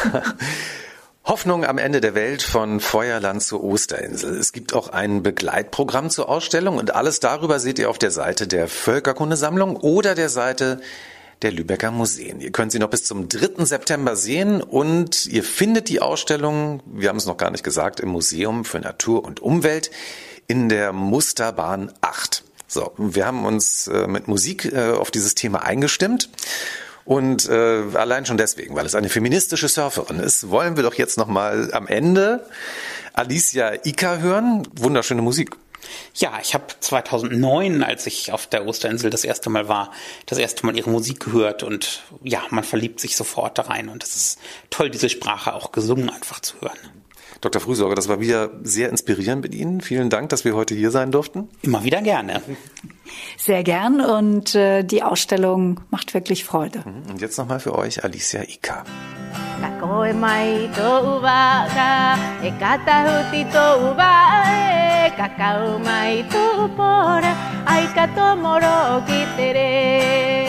Hoffnung am Ende der Welt, von Feuerland zur Osterinsel. Es gibt auch ein Begleitprogramm zur Ausstellung, und alles darüber seht ihr auf der Seite der Völkerkundesammlung oder der Seite der Lübecker Museen. Ihr könnt sie noch bis zum dritten September sehen, und ihr findet die Ausstellung, wir haben es noch gar nicht gesagt, im Museum für Natur und Umwelt in der Musterbahn acht. So, wir haben uns äh, mit Musik äh, auf dieses Thema eingestimmt, und äh, allein schon deswegen, weil es eine feministische Surferin ist, wollen wir doch jetzt noch mal am Ende Alicia Ika hören. Wunderschöne Musik. Ja, ich habe zweitausendneun, als ich auf der Osterinsel das erste Mal war, das erste Mal ihre Musik gehört, und ja, man verliebt sich sofort da rein, und es ist toll, diese Sprache auch gesungen einfach zu hören. Doktor Frühsorge, das war wieder sehr inspirierend mit Ihnen. Vielen Dank, dass wir heute hier sein durften. Immer wieder gerne. Sehr gern, und äh, die Ausstellung macht wirklich Freude. Und jetzt nochmal für euch Alicia Ika. Kakoe mai to uba ka e kata huti to uba e kakao mai to pora ai kato moro kitere.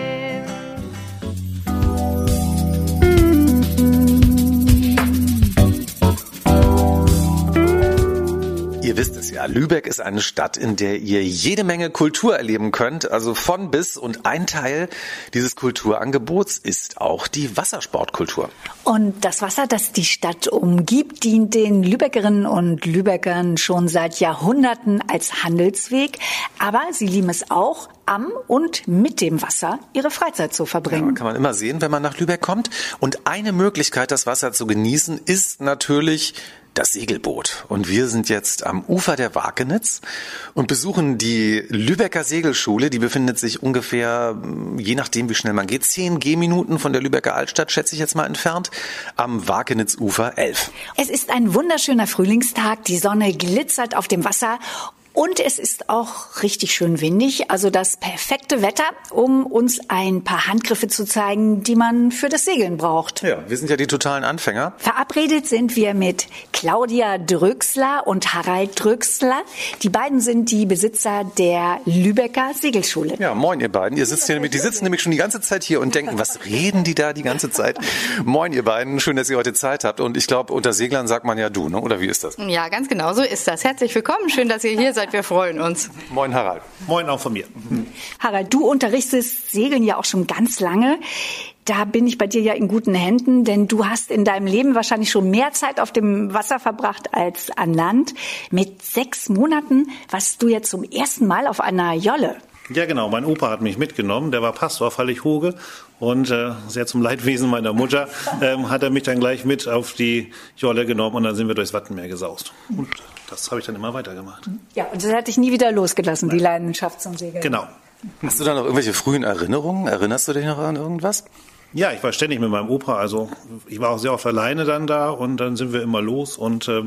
Ihr wisst es ja, Lübeck ist eine Stadt, in der ihr jede Menge Kultur erleben könnt, also von bis, und ein Teil dieses Kulturangebots ist auch die Wassersportkultur. Und das Wasser, das die Stadt umgibt, dient den Lübeckerinnen und Lübeckern schon seit Jahrhunderten als Handelsweg, aber sie lieben es auch, am und mit dem Wasser ihre Freizeit zu verbringen. Ja, kann man immer sehen, wenn man nach Lübeck kommt. Und eine Möglichkeit, das Wasser zu genießen, ist natürlich das Segelboot. Und wir sind jetzt am Ufer der Wakenitz und besuchen die Lübecker Segelschule. Die befindet sich ungefähr, je nachdem wie schnell man geht, zehn Gehminuten von der Lübecker Altstadt, schätze ich jetzt mal, entfernt, am Wakenitzufer elf. Es ist ein wunderschöner Frühlingstag, die Sonne glitzert auf dem Wasser. Und es ist auch richtig schön windig, also das perfekte Wetter, um uns ein paar Handgriffe zu zeigen, die man für das Segeln braucht. Ja, wir sind ja die totalen Anfänger. Verabredet sind wir mit Claudia Dröxler und Harald Dröxler. Die beiden sind die Besitzer der Lübecker Segelschule. Ja, moin ihr beiden. Ihr sitzt hier nämlich, die sitzen nämlich schon die ganze Zeit hier und denken, was reden die da die ganze Zeit? Moin ihr beiden, schön, dass ihr heute Zeit habt. Und ich glaube, unter Seglern sagt man ja du, ne? Oder wie ist das? Ja, ganz genau so ist das. Herzlich willkommen, schön, dass ihr hier seid. Wir freuen uns. Moin Harald. Moin auch von mir. Harald, du unterrichtest Segeln ja auch schon ganz lange. Da bin ich bei dir ja in guten Händen, denn du hast in deinem Leben wahrscheinlich schon mehr Zeit auf dem Wasser verbracht als an Land. Mit sechs Monaten warst du jetzt zum ersten Mal auf einer Jolle. Ja genau, mein Opa hat mich mitgenommen, der war Pastor, Fallig-Hoge, und äh, sehr zum Leidwesen meiner Mutter ähm, hat er mich dann gleich mit auf die Jolle genommen, und dann sind wir durchs Wattenmeer gesaust. Und das habe ich dann immer weitergemacht. Ja, und das hat dich nie wieder losgelassen, Nein. Die Leidenschaft zum Segeln. Genau. Hast du da noch irgendwelche frühen Erinnerungen? Erinnerst du dich noch an irgendwas? Ja, ich war ständig mit meinem Opa, also ich war auch sehr oft alleine dann da, und dann sind wir immer los und ähm,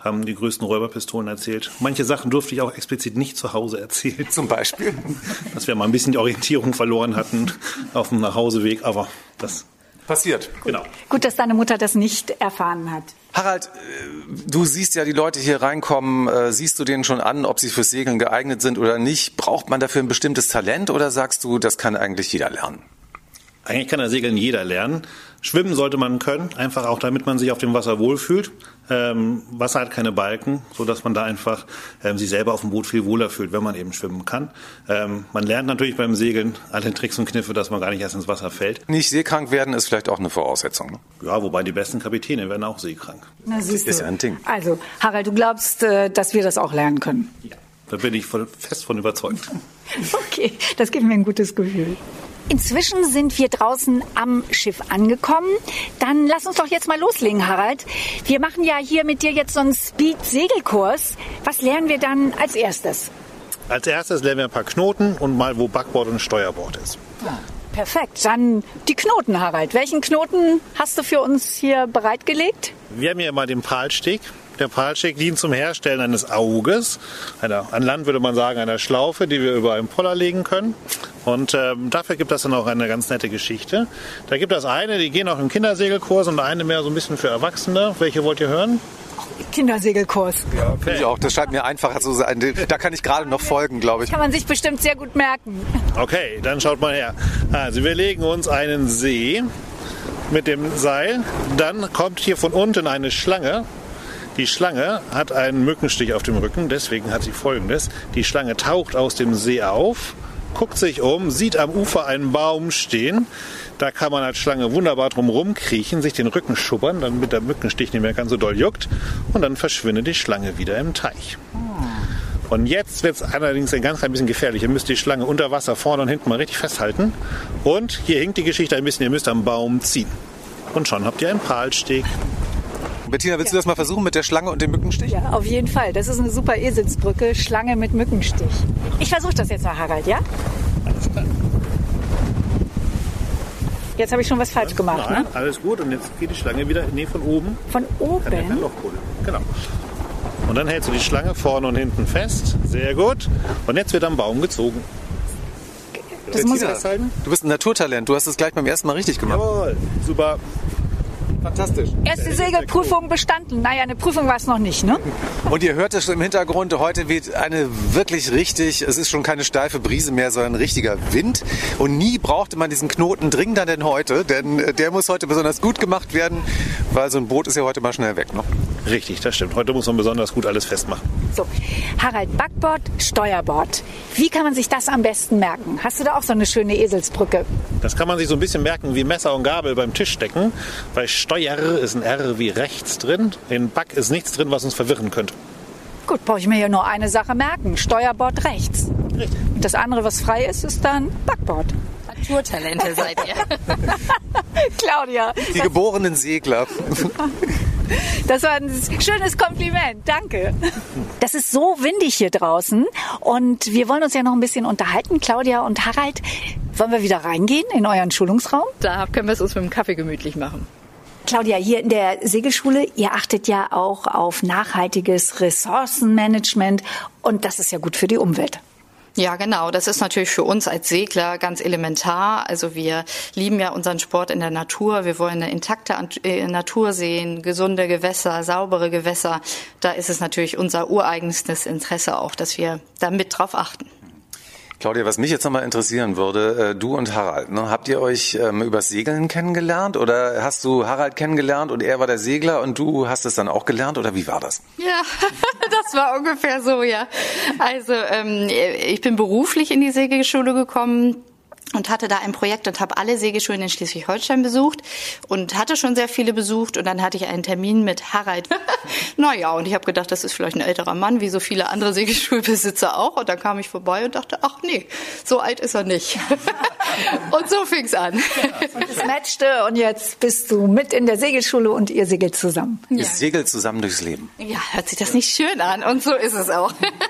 haben die größten Räuberpistolen erzählt. Manche Sachen durfte ich auch explizit nicht zu Hause erzählen. Zum Beispiel? Dass wir mal ein bisschen die Orientierung verloren hatten auf dem Nachhauseweg, aber das passiert. Genau. Gut, dass deine Mutter das nicht erfahren hat. Harald, du siehst ja die Leute hier reinkommen, siehst du denen schon an, ob sie fürs Segeln geeignet sind oder nicht? Braucht man dafür ein bestimmtes Talent oder sagst du, das kann eigentlich jeder lernen? Eigentlich kann das Segeln jeder lernen. Schwimmen sollte man können, einfach auch damit man sich auf dem Wasser wohlfühlt. Ähm, Wasser hat keine Balken, sodass man da einfach ähm, sich selber auf dem Boot viel wohler fühlt, wenn man eben schwimmen kann. Ähm, man lernt natürlich beim Segeln alle Tricks und Kniffe, dass man gar nicht erst ins Wasser fällt. Nicht seekrank werden ist vielleicht auch eine Voraussetzung. Ne? Ja, wobei die besten Kapitäne werden auch seekrank. Na, siehst du. Ist ja ein Ding. Also, Harald, du glaubst, dass wir das auch lernen können? Ja, da bin ich voll, fest von überzeugt. Okay, das gibt mir ein gutes Gefühl. Inzwischen sind wir draußen am Schiff angekommen. Dann lass uns doch jetzt mal loslegen, Harald. Wir machen ja hier mit dir jetzt so einen Speed-Segelkurs. Was lernen wir dann als erstes? Als erstes lernen wir ein paar Knoten und mal, wo Backbord und Steuerbord ist. Ja, perfekt. Dann die Knoten, Harald. Welchen Knoten hast du für uns hier bereitgelegt? Wir haben hier mal den Palsteg. Der Palsteg dient zum Herstellen eines Auges, einer, an Land würde man sagen, einer Schlaufe, die wir über einen Poller legen können. Und ähm, dafür gibt es dann auch eine ganz nette Geschichte. Da gibt es eine, die gehen auch im Kindersegelkurs und eine mehr so ein bisschen für Erwachsene. Welche wollt ihr hören? Kindersegelkurs. Ja, finde ich auch. Das scheint mir einfacher zu sein. Da kann ich gerade noch folgen, glaube ich. Kann man sich bestimmt sehr gut merken. Okay, dann schaut mal her. Also wir legen uns einen See mit dem Seil. Dann kommt hier von unten eine Schlange. Die Schlange hat einen Mückenstich auf dem Rücken, deswegen hat sie Folgendes. Die Schlange taucht aus dem See auf, guckt sich um, sieht am Ufer einen Baum stehen. Da kann man als Schlange wunderbar drum rumkriechen, sich den Rücken schubbern, damit der Mückenstich nicht mehr ganz so doll juckt. Und dann verschwindet die Schlange wieder im Teich. Und jetzt wird es allerdings ein ganz klein bisschen gefährlich. Ihr müsst die Schlange unter Wasser vorne und hinten mal richtig festhalten. Und hier hinkt die Geschichte ein bisschen, ihr müsst am Baum ziehen. Und schon habt ihr einen Palsteg. Bettina, willst ja. du das mal versuchen mit der Schlange und dem Mückenstich? Ja, auf jeden Fall. Das ist eine super Eselsbrücke. Schlange mit Mückenstich. Ich versuche das jetzt mal, Harald, ja? Alles klar. Jetzt habe ich schon was falsch gemacht, Nein, ne? Alles gut. Und jetzt geht die Schlange wieder, nee, von oben. Von oben? An der Lochkohle. Genau. Und dann hältst du die Schlange vorne und hinten fest. Sehr gut. Und jetzt wird am Baum gezogen. Das muss ich festhalten. Du bist ein Naturtalent. Du hast es gleich beim ersten Mal richtig gemacht. Jawohl. Super. Fantastisch. Erste Segelprüfung bestanden. Naja, eine Prüfung war es noch nicht, ne? Und ihr hört es im Hintergrund, heute weht eine wirklich richtig, es ist schon keine steife Brise mehr, sondern ein richtiger Wind. Und nie brauchte man diesen Knoten dringender denn heute, denn der muss heute besonders gut gemacht werden, weil so ein Boot ist ja heute mal schnell weg, ne? Richtig, das stimmt. Heute muss man besonders gut alles festmachen. So, Harald, Backbord, Steuerbord. Wie kann man sich das am besten merken? Hast du da auch so eine schöne Eselsbrücke? Das kann man sich so ein bisschen merken wie Messer und Gabel beim Tischdecken. Bei Steuer ist ein R wie rechts drin. In Back ist nichts drin, was uns verwirren könnte. Gut, brauche ich mir ja nur eine Sache merken. Steuerbord rechts. Richtig. Und das andere, was frei ist, ist dann Backbord. Naturtalente seid ihr. Claudia. Die geborenen Segler. Das war ein schönes Kompliment. Danke. Das ist so windig hier draußen und wir wollen uns ja noch ein bisschen unterhalten, Claudia und Harald. Wollen wir wieder reingehen in euren Schulungsraum? Da können wir es uns mit dem Kaffee gemütlich machen. Claudia, hier in der Segelschule, ihr achtet ja auch auf nachhaltiges Ressourcenmanagement und das ist ja gut für die Umwelt. Ja, genau. Das ist natürlich für uns als Segler ganz elementar. Also wir lieben ja unseren Sport in der Natur. Wir wollen eine intakte Natur sehen, gesunde Gewässer, saubere Gewässer. Da ist es natürlich unser ureigenstes Interesse auch, dass wir da mit drauf achten. Claudia, was mich jetzt nochmal interessieren würde, du und Harald, ne, habt ihr euch ähm, übers Segeln kennengelernt oder hast du Harald kennengelernt und er war der Segler und du hast es dann auch gelernt oder wie war das? Ja, das war ungefähr so, ja. Also ähm, ich bin beruflich in die Segelschule gekommen und hatte da ein Projekt und habe alle Segelschulen in Schleswig-Holstein besucht und hatte schon sehr viele besucht und dann hatte ich einen Termin mit Harald. Naja, und ich habe gedacht, das ist vielleicht ein älterer Mann, wie so viele andere Segelschulbesitzer auch. Und dann kam ich vorbei und dachte, ach nee, so alt ist er nicht. Und so fing's an. Und es matchte und jetzt bist du mit in der Segelschule und ihr segelt zusammen. Ihr segelt zusammen durchs Leben. Ja, hört sich das nicht schön an und so ist es auch.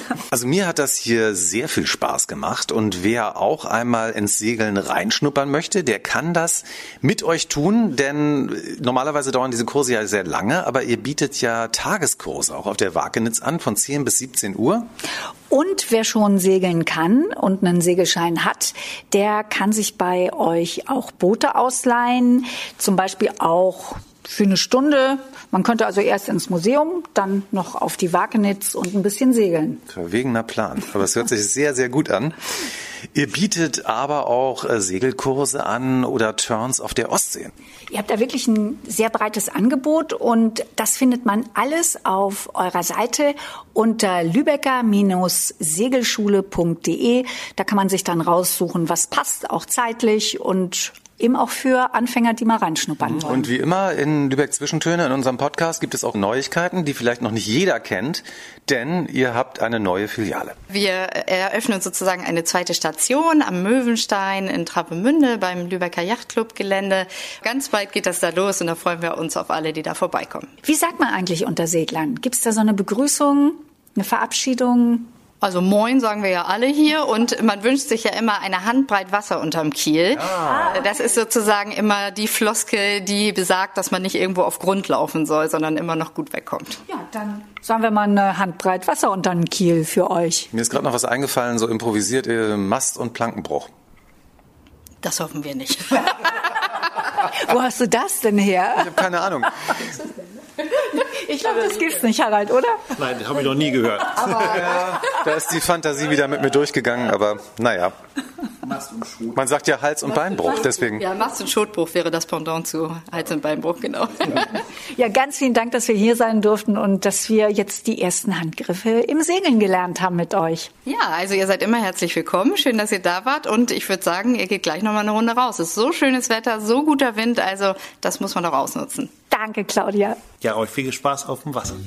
Also mir hat das hier sehr viel Spaß gemacht und wer auch einmal ins Segeln reinschnuppern möchte, der kann das mit euch tun, denn normalerweise dauern diese Kurse ja sehr lange, aber ihr bietet ja Tageskurse auch auf der Wakenitz an von zehn bis siebzehn Uhr. Und wer schon segeln kann und einen Segelschein hat, der kann sich bei euch auch Boote ausleihen, zum Beispiel auch für eine Stunde. Man könnte also erst ins Museum, dann noch auf die Wakenitz und ein bisschen segeln. Verwegener Plan, aber es hört sich sehr, sehr gut an. Ihr bietet aber auch äh, Segelkurse an oder Turns auf der Ostsee. Ihr habt da wirklich ein sehr breites Angebot und das findet man alles auf eurer Seite unter lübecker Segelschule punkt de. Da kann man sich dann raussuchen, was passt, auch zeitlich und eben auch für Anfänger, die mal reinschnuppern wollen. Und wie immer in Lübeck Zwischentöne in unserem Podcast gibt es auch Neuigkeiten, die vielleicht noch nicht jeder kennt, denn ihr habt eine neue Filiale. Wir eröffnen sozusagen eine zweite Station am Möwenstein in Travemünde beim Lübecker Yachtclub Gelände. Ganz bald geht das da los und da freuen wir uns auf alle, die da vorbeikommen. Wie sagt man eigentlich unter Seglern? Gibt es da so eine Begrüßung, eine Verabschiedung? Also Moin sagen wir ja alle hier und man wünscht sich ja immer eine Handbreit Wasser unterm Kiel. Ah. Das ist sozusagen immer die Floskel, die besagt, dass man nicht irgendwo auf Grund laufen soll, sondern immer noch gut wegkommt. Ja, dann sagen wir mal eine Handbreit Wasser unterm Kiel für euch. Mir ist gerade noch was eingefallen, so improvisiert, Mast- und Plankenbruch. Das hoffen wir nicht. Wo hast du das denn her? Ich habe keine Ahnung. Ich glaube, das gibt's nicht, Harald, oder? Nein, das habe ich noch nie gehört. Aber ja, da ist die Fantasie wieder mit mir durchgegangen, aber naja. Man sagt ja Hals- und Beinbruch, deswegen. Ja, Mast- und Schotbruch wäre das Pendant zu Hals- und Beinbruch, genau. Ja, ganz vielen Dank, dass wir hier sein durften und dass wir jetzt die ersten Handgriffe im Segeln gelernt haben mit euch. Ja, also ihr seid immer herzlich willkommen. Schön, dass ihr da wart und ich würde sagen, ihr geht gleich noch mal eine Runde raus. Es ist so schönes Wetter, so guter Wind, also das muss man doch ausnutzen. Danke, Claudia. Ja, euch viel Spaß auf dem Wasser.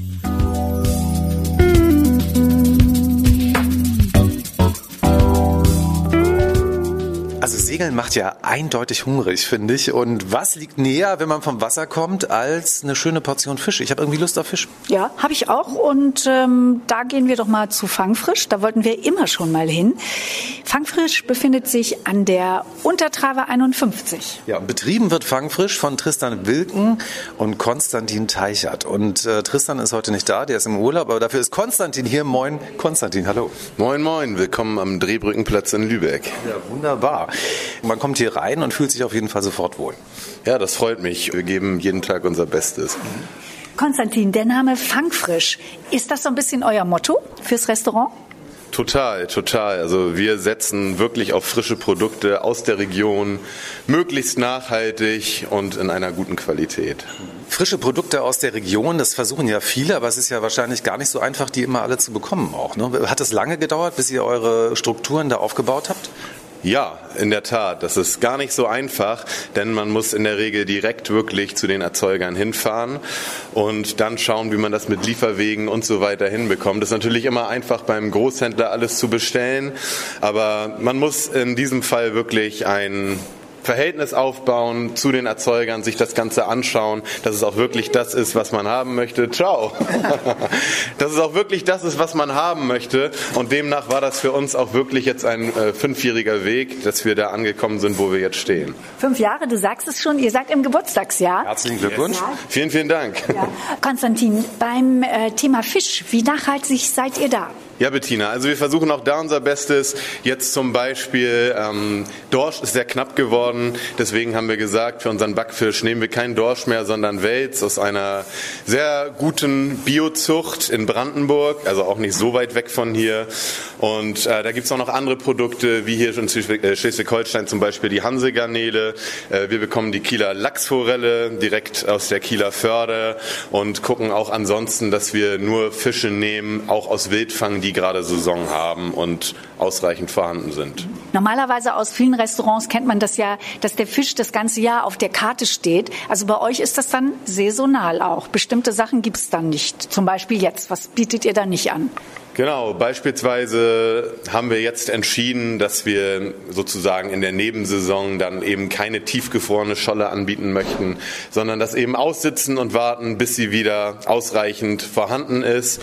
Also Segeln macht ja eindeutig hungrig, finde ich. Und was liegt näher, wenn man vom Wasser kommt, als eine schöne Portion Fisch? Ich habe irgendwie Lust auf Fisch. Ja, habe ich auch. Und ähm, da gehen wir doch mal zu Fangfrisch. Da wollten wir immer schon mal hin. Fangfrisch befindet sich an der Untertrave einundfünfzig. Ja, betrieben wird Fangfrisch von Tristan Wilken und Konstantin Teichert. Und äh, Tristan ist heute nicht da, der ist im Urlaub, aber dafür ist Konstantin hier. Moin, Konstantin, hallo. Moin, moin, willkommen am Drehbrückenplatz in Lübeck. Ja, wunderbar. Man kommt hier rein und fühlt sich auf jeden Fall sofort wohl. Ja, das freut mich. Wir geben jeden Tag unser Bestes. Konstantin, der Name Fangfrisch, ist das so ein bisschen euer Motto fürs Restaurant? Total, total. Also wir setzen wirklich auf frische Produkte aus der Region, möglichst nachhaltig und in einer guten Qualität. Frische Produkte aus der Region, das versuchen ja viele, aber es ist ja wahrscheinlich gar nicht so einfach, die immer alle zu bekommen auch, ne? Hat es lange gedauert, bis ihr eure Strukturen da aufgebaut habt? Ja, in der Tat. Das ist gar nicht so einfach, denn man muss in der Regel direkt wirklich zu den Erzeugern hinfahren und dann schauen, wie man das mit Lieferwegen und so weiter hinbekommt. Das ist natürlich immer einfach beim Großhändler alles zu bestellen, aber man muss in diesem Fall wirklich ein Verhältnis aufbauen zu den Erzeugern, sich das Ganze anschauen, dass es auch wirklich das ist, was man haben möchte. Ciao! Dass es auch wirklich das ist, was man haben möchte. Und demnach war das für uns auch wirklich jetzt ein äh, fünfjähriger Weg, dass wir da angekommen sind, wo wir jetzt stehen. Fünf Jahre, du sagst es schon, ihr seid im Geburtstagsjahr. Herzlichen Glückwunsch. Ja. Vielen, vielen Dank. Ja. Konstantin, beim äh, Thema Fisch, wie nachhaltig seid ihr da? Ja, Bettina, also wir versuchen auch da unser Bestes. Jetzt zum Beispiel, ähm, Dorsch ist sehr knapp geworden, deswegen haben wir gesagt, für unseren Backfisch nehmen wir keinen Dorsch mehr, sondern Wels aus einer sehr guten Biozucht in Brandenburg, also auch nicht so weit weg von hier. Und äh, da gibt's auch noch andere Produkte, wie hier in Schleswig-Holstein zum Beispiel die Hansegarnele. Äh, wir bekommen die Kieler Lachsforelle direkt aus der Kieler Förde und gucken auch ansonsten, dass wir nur Fische nehmen, auch aus Wildfang, die gerade Saison haben und ausreichend vorhanden sind. Normalerweise aus vielen Restaurants kennt man das ja, dass der Fisch das ganze Jahr auf der Karte steht. Also bei euch ist das dann saisonal auch. Bestimmte Sachen gibt es dann nicht. Zum Beispiel jetzt. Was bietet ihr da nicht an? Genau, beispielsweise haben wir jetzt entschieden, dass wir sozusagen in der Nebensaison dann eben keine tiefgefrorene Scholle anbieten möchten, sondern das eben aussitzen und warten, bis sie wieder ausreichend vorhanden ist.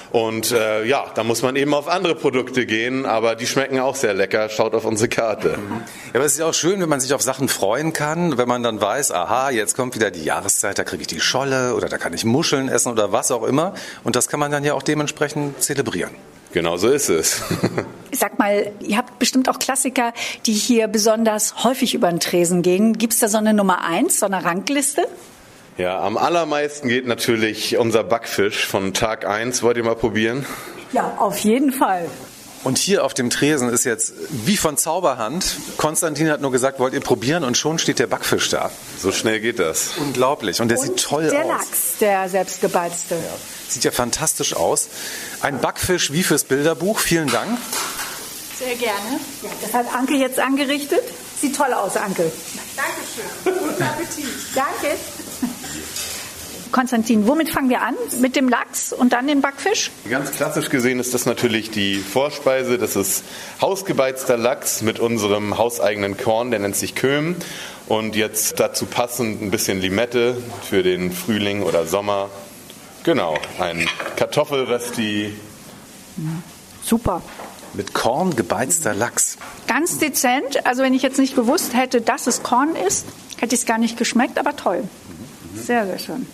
Und äh, ja, da muss man eben auf andere Produkte gehen, aber die schmecken auch sehr lecker. Schaut auf unsere Karte. Ja, aber es ist ja auch schön, wenn man sich auf Sachen freuen kann, wenn man dann weiß, aha, jetzt kommt wieder die Jahreszeit, da kriege ich die Scholle oder da kann ich Muscheln essen oder was auch immer. Und das kann man dann ja auch dementsprechend zelebrieren. Genau so ist es. Sag mal, ihr habt bestimmt auch Klassiker, die hier besonders häufig über den Tresen gehen. Gibt es da so eine Nummer eins, so eine Rangliste? Ja, am allermeisten geht natürlich unser Backfisch von Tag eins. Wollt ihr mal probieren? Ja, auf jeden Fall. Und hier auf dem Tresen ist jetzt wie von Zauberhand. Konstantin hat nur gesagt, wollt ihr probieren? Und schon steht der Backfisch da. So schnell geht das. Unglaublich. Und der Und sieht toll der aus. Der Lachs, der selbstgebeizte. Ja. Sieht ja fantastisch aus. Ein Backfisch wie fürs Bilderbuch. Vielen Dank. Sehr gerne. Ja, das hat Anke jetzt angerichtet. Sieht toll aus, Anke. Dankeschön. Guten Appetit. Danke. Konstantin, womit fangen wir an? Mit dem Lachs und dann dem Backfisch? Ganz klassisch gesehen ist das natürlich die Vorspeise. Das ist hausgebeizter Lachs mit unserem hauseigenen Korn, der nennt sich Köhm. Und jetzt dazu passend ein bisschen Limette für den Frühling oder Sommer. Genau, ein Kartoffelrösti. Super. Mit Korn gebeizter Lachs. Ganz dezent. Also wenn ich jetzt nicht gewusst hätte, dass es Korn ist, hätte ich es gar nicht geschmeckt, aber toll. Sehr, sehr schön.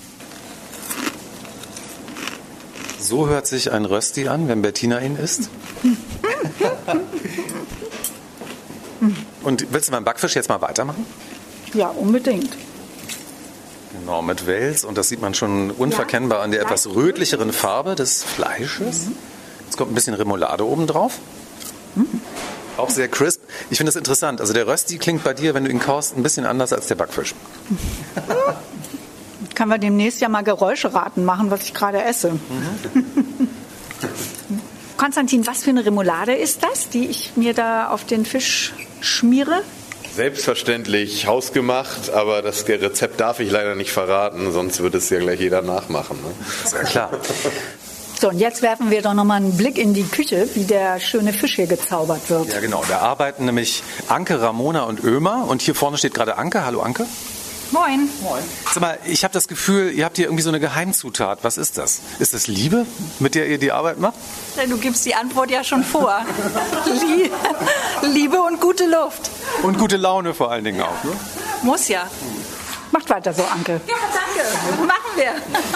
So hört sich ein Rösti an, wenn Bettina ihn isst. Und willst du beim Backfisch jetzt mal weitermachen? Ja, unbedingt. Genau, mit Wels. Und das sieht man schon unverkennbar an der etwas rötlicheren Farbe des Fleisches. Jetzt kommt ein bisschen Remoulade oben drauf. Auch sehr crisp. Ich finde das interessant. Also der Rösti klingt bei dir, wenn du ihn kaust, ein bisschen anders als der Backfisch. Können wir demnächst ja mal Geräuscheraten machen, was ich gerade esse. Mhm. Konstantin, was für eine Remoulade ist das, die ich mir da auf den Fisch schmiere? Selbstverständlich hausgemacht, aber das Rezept darf ich leider nicht verraten, sonst wird es ja gleich jeder nachmachen. Ne? Ist ja klar. So, und jetzt werfen wir doch nochmal einen Blick in die Küche, wie der schöne Fisch hier gezaubert wird. Ja, genau. Da arbeiten nämlich Anke, Ramona und Ömer. Und hier vorne steht gerade Anke. Hallo, Anke. Moin. Moin. Sag mal, ich habe das Gefühl, ihr habt hier irgendwie so eine Geheimzutat. Was ist das? Ist das Liebe, mit der ihr die Arbeit macht? Du gibst die Antwort ja schon vor. Liebe und gute Luft. Und gute Laune vor allen Dingen auch, ne? Muss ja. Macht weiter so, Anke. Ja, danke. Machen wir.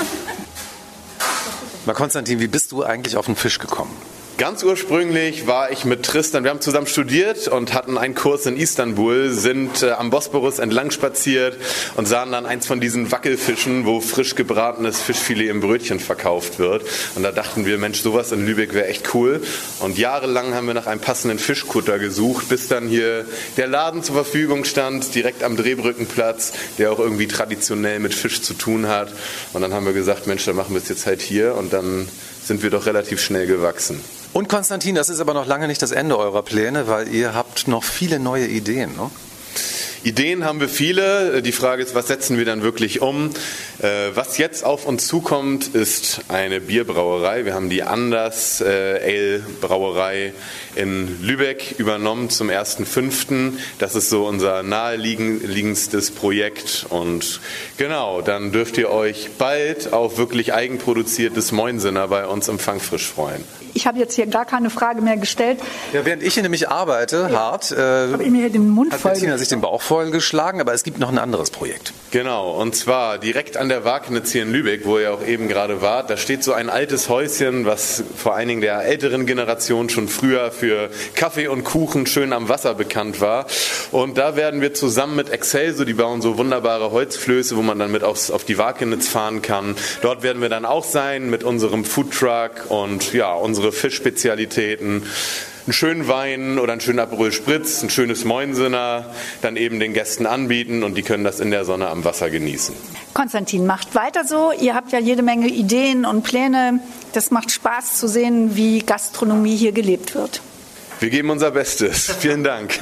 Mal Konstantin, wie bist du eigentlich auf den Fisch gekommen? Ganz ursprünglich war ich mit Tristan, wir haben zusammen studiert und hatten einen Kurs in Istanbul, sind äh, am Bosporus entlang spaziert und sahen dann eins von diesen Wackelfischen, wo frisch gebratenes Fischfilet im Brötchen verkauft wird. Und da dachten wir, Mensch, sowas in Lübeck wäre echt cool. Und jahrelang haben wir nach einem passenden Fischkutter gesucht, bis dann hier der Laden zur Verfügung stand, direkt am Drehbrückenplatz, der auch irgendwie traditionell mit Fisch zu tun hat. Und dann haben wir gesagt, Mensch, dann machen wir es jetzt halt hier und dann sind wir doch relativ schnell gewachsen. Und Konstantin, das ist aber noch lange nicht das Ende eurer Pläne, weil ihr habt noch viele neue Ideen, ne? Ideen haben wir viele. Die Frage ist, was setzen wir dann wirklich um? Was jetzt auf uns zukommt, ist eine Bierbrauerei. Wir haben die Anders Ale Brauerei in Lübeck übernommen zum ersten fünften Das ist so unser naheliegendstes Projekt. Und genau, dann dürft ihr euch bald auf wirklich eigenproduziertes Moinsener bei uns im Fangfrisch freuen. Ich habe jetzt hier gar keine Frage mehr gestellt. Ja, während ich hier nämlich arbeite, ja. hart, äh, habe ich mir hier den Mund hat voll Bettina sich den Bauch vollgeschlagen, aber es gibt noch ein anderes Projekt. Genau, und zwar direkt an der Wagnitz hier in Lübeck, wo ihr auch eben gerade wart. Da steht so ein altes Häuschen, was vor allen Dingen der älteren Generation schon früher für Kaffee und Kuchen schön am Wasser bekannt war. Und da werden wir zusammen mit Excelso, die bauen so wunderbare Holzflöße, wo man dann mit aufs, auf die Wagnitz fahren kann. Dort werden wir dann auch sein mit unserem Foodtruck und ja, unsere Fischspezialitäten. Einen schönen Wein oder einen schönen Aperol Spritz, ein schönes Moinsener, dann eben den Gästen anbieten und die können das in der Sonne am Wasser genießen. Konstantin, macht weiter so. Ihr habt ja jede Menge Ideen und Pläne. Das macht Spaß zu sehen, wie Gastronomie hier gelebt wird. Wir geben unser Bestes. Vielen Dank.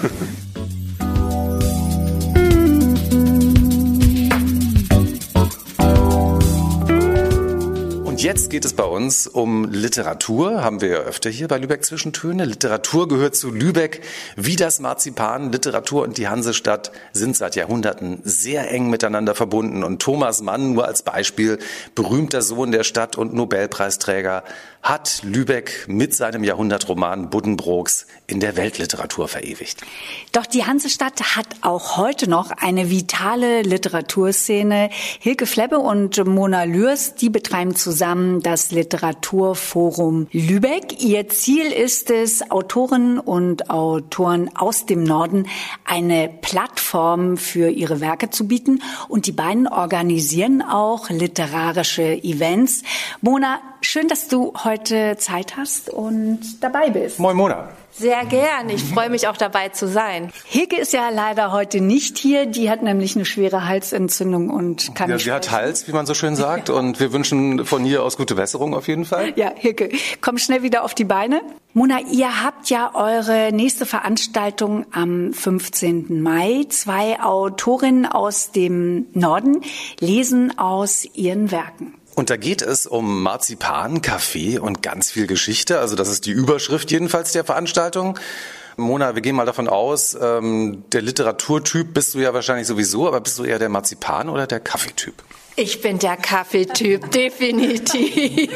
Jetzt geht es bei uns um Literatur, haben wir ja öfter hier bei Lübeck Zwischentöne. Literatur gehört zu Lübeck wie das Marzipan. Literatur und die Hansestadt sind seit Jahrhunderten sehr eng miteinander verbunden. Und Thomas Mann, nur als Beispiel, berühmter Sohn der Stadt und Nobelpreisträger, hat Lübeck mit seinem Jahrhundertroman Buddenbrooks in der Weltliteratur verewigt. Doch die Hansestadt hat auch heute noch eine vitale Literaturszene. Hilke Flebbe und Mona Lührs, die betreiben zusammen das Literaturforum Lübeck. Ihr Ziel ist es, Autorinnen und Autoren aus dem Norden eine Plattform für ihre Werke zu bieten. Und die beiden organisieren auch literarische Events. Mona, schön, dass du heute Zeit hast und dabei bist. Moin Mona. Sehr gern. Ich freue mich auch dabei zu sein. Hilke ist ja leider heute nicht hier. Die hat nämlich eine schwere Halsentzündung und kann ja, nicht sie hat Hals, wie man so schön sagt. Und wir wünschen von hier aus gute Besserung auf jeden Fall. Ja, Hilke, komm schnell wieder auf die Beine. Mona, ihr habt ja eure nächste Veranstaltung am fünfzehnten Mai. Zwei Autorinnen aus dem Norden lesen aus ihren Werken. Und da geht es um Marzipan, Kaffee und ganz viel Geschichte. Also das ist die Überschrift jedenfalls der Veranstaltung. Mona, wir gehen mal davon aus, ähm, der Literaturtyp bist du ja wahrscheinlich sowieso, aber bist du eher der Marzipan- oder der Kaffeetyp? Ich bin der Kaffeetyp, definitiv.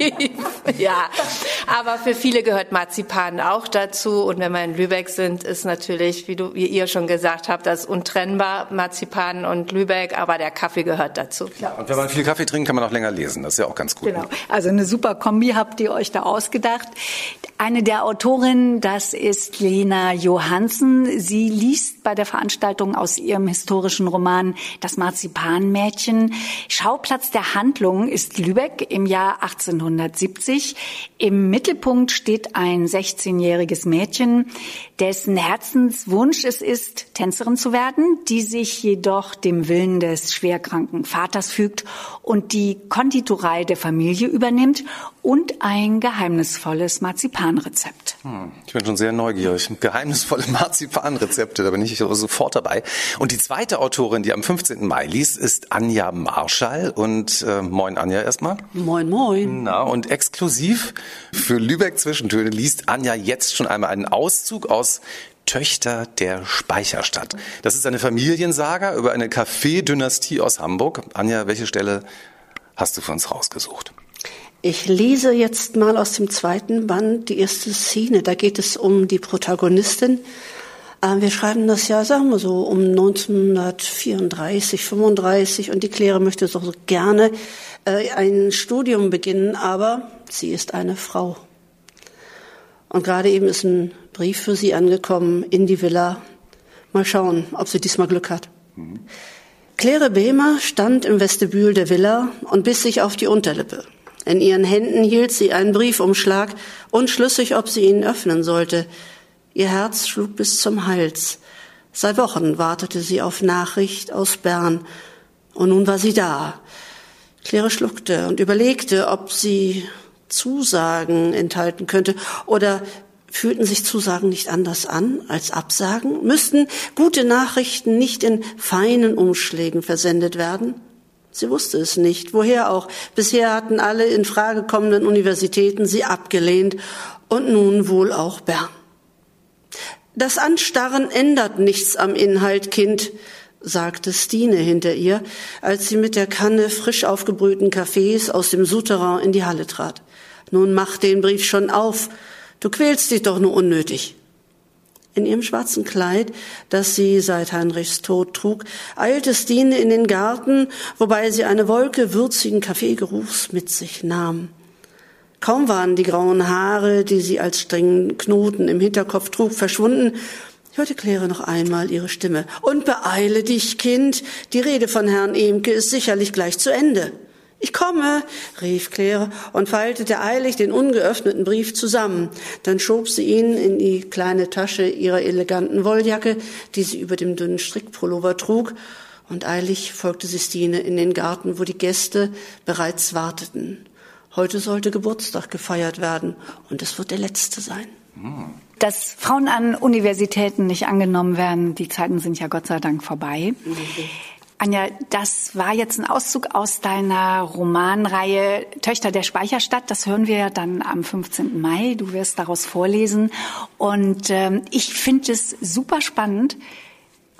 Ja, aber für viele gehört Marzipan auch dazu. Und wenn wir in Lübeck sind, ist natürlich, wie du, wie ihr schon gesagt habt, das untrennbar, Marzipan und Lübeck. Aber der Kaffee gehört dazu. Ja, und wenn man viel Kaffee trinkt, kann man auch länger lesen. Das ist ja auch ganz gut. Genau. Also eine super Kombi habt ihr euch da ausgedacht. Eine der Autorinnen, das ist Lena Johansen. Sie liest bei der Veranstaltung aus ihrem historischen Roman Das Marzipanmädchen. Schauplatz der Handlung ist Lübeck im Jahr achtzehnhundertsiebzig. Im Mittelpunkt steht ein sechzehnjähriges Mädchen, dessen Herzenswunsch es ist, Tänzerin zu werden, die sich jedoch dem Willen des schwerkranken Vaters fügt und die Konditorei der Familie übernimmt und ein geheimnisvolles Marzipanrezept. Hm, ich bin schon sehr neugierig. Geheimnisvolle Marzipanrezepte, da bin ich sofort dabei. Und die zweite Autorin, die am fünfzehnten Mai liest, ist Anja Marschall. Und äh, moin Anja erstmal. Moin, moin. Na, und exklusiv für Lübeck Zwischentöne liest Anja jetzt schon einmal einen Auszug aus Töchter der Speicherstadt. Das ist eine Familiensaga über eine Kaffee-Dynastie aus Hamburg. Anja, welche Stelle hast du für uns rausgesucht? Ich lese jetzt mal aus dem zweiten Band die erste Szene. Da geht es um die Protagonistin. Wir schreiben das Jahr, sagen wir so, um neunzehnhundertvierunddreißig, fünfunddreißig. Und die Claire möchte so gerne ein Studium beginnen, aber sie ist eine Frau. Und gerade eben ist ein Brief für sie angekommen in die Villa. Mal schauen, ob sie diesmal Glück hat. Mhm. Claire Behmer stand im Vestibül der Villa und biss sich auf die Unterlippe. In ihren Händen hielt sie einen Briefumschlag, unschlüssig, ob sie ihn öffnen sollte. Ihr Herz schlug bis zum Hals. Seit Wochen wartete sie auf Nachricht aus Bern. Und nun war sie da. Claire schluckte und überlegte, ob sie Zusagen enthalten könnte. Oder fühlten sich Zusagen nicht anders an als Absagen? Müssten gute Nachrichten nicht in feinen Umschlägen versendet werden? Sie wusste es nicht. Woher auch? Bisher hatten alle in Frage kommenden Universitäten sie abgelehnt. Und nun wohl auch Bern. Das Anstarren ändert nichts am Inhalt, Kind, sagte Stine hinter ihr, als sie mit der Kanne frisch aufgebrühten Kaffees aus dem Souterrain in die Halle trat. Nun mach den Brief schon auf. Du quälst dich doch nur unnötig. In ihrem schwarzen Kleid, das sie seit Heinrichs Tod trug, eilte Stine in den Garten, wobei sie eine Wolke würzigen Kaffeegeruchs mit sich nahm. Kaum waren die grauen Haare, die sie als strengen Knoten im Hinterkopf trug, verschwunden, hörte Claire noch einmal ihre Stimme. Und beeile dich, Kind, die Rede von Herrn Ehmke ist sicherlich gleich zu Ende. Ich komme, rief Claire und faltete eilig den ungeöffneten Brief zusammen. Dann schob sie ihn in die kleine Tasche ihrer eleganten Wolljacke, die sie über dem dünnen Strickpullover trug, und eilig folgte sie Stine in den Garten, wo die Gäste bereits warteten. Heute sollte Geburtstag gefeiert werden und es wird der letzte sein. Dass Frauen an Universitäten nicht angenommen werden, die Zeiten sind ja Gott sei Dank vorbei. Mhm. Anja, das war jetzt ein Auszug aus deiner Romanreihe Töchter der Speicherstadt. Das hören wir dann am fünfzehnten Mai. Du wirst daraus vorlesen. Und ähm, ich finde es super spannend,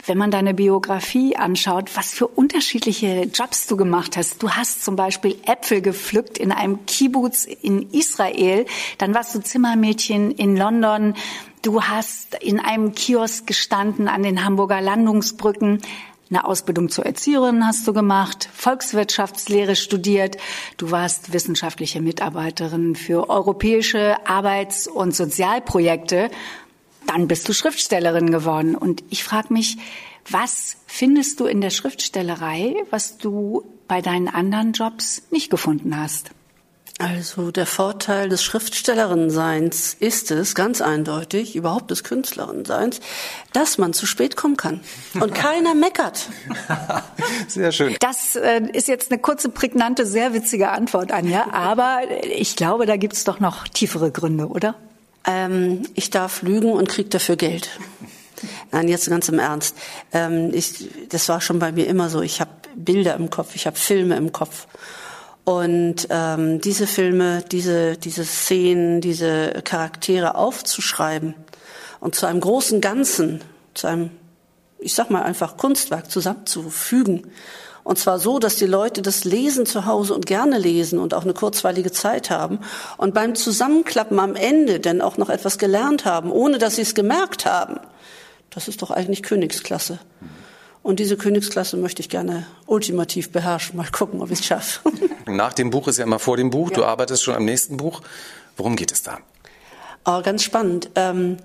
wenn man deine Biografie anschaut, was für unterschiedliche Jobs du gemacht hast. Du hast zum Beispiel Äpfel gepflückt in einem Kibbutz in Israel. Dann warst du Zimmermädchen in London. Du hast in einem Kiosk gestanden an den Hamburger Landungsbrücken. Eine Ausbildung zur Erzieherin hast du gemacht, Volkswirtschaftslehre studiert. Du warst wissenschaftliche Mitarbeiterin für europäische Arbeits- und Sozialprojekte. Dann bist du Schriftstellerin geworden. Und ich frage mich, was findest du in der Schriftstellerei, was du bei deinen anderen Jobs nicht gefunden hast? Also der Vorteil des Schriftstellerinnenseins ist es, ganz eindeutig, überhaupt des Künstlerinnenseins, dass man zu spät kommen kann und keiner meckert. Sehr schön. Das äh, ist jetzt eine kurze, prägnante, sehr witzige Antwort, Anja, aber ich glaube, da gibt es doch noch tiefere Gründe, oder? Ähm, ich darf lügen und krieg dafür Geld. Nein, jetzt ganz im Ernst. Ähm, ich, das war schon bei mir immer so. Ich habe Bilder im Kopf, ich habe Filme im Kopf. Und ähm, diese Filme, diese, diese Szenen, diese Charaktere aufzuschreiben und zu einem großen Ganzen, zu einem, ich sag mal einfach Kunstwerk zusammenzufügen. Und zwar so, dass die Leute das lesen zu Hause und gerne lesen und auch eine kurzweilige Zeit haben und beim Zusammenklappen am Ende dann auch noch etwas gelernt haben, ohne dass sie es gemerkt haben. Das ist doch eigentlich Königsklasse. Und diese Königsklasse möchte ich gerne ultimativ beherrschen. Mal gucken, ob ich es schaffe. Nach dem Buch ist ja immer vor dem Buch. Ja. Du arbeitest schon am nächsten Buch. Worum geht es da? Oh, ganz spannend. Ähm,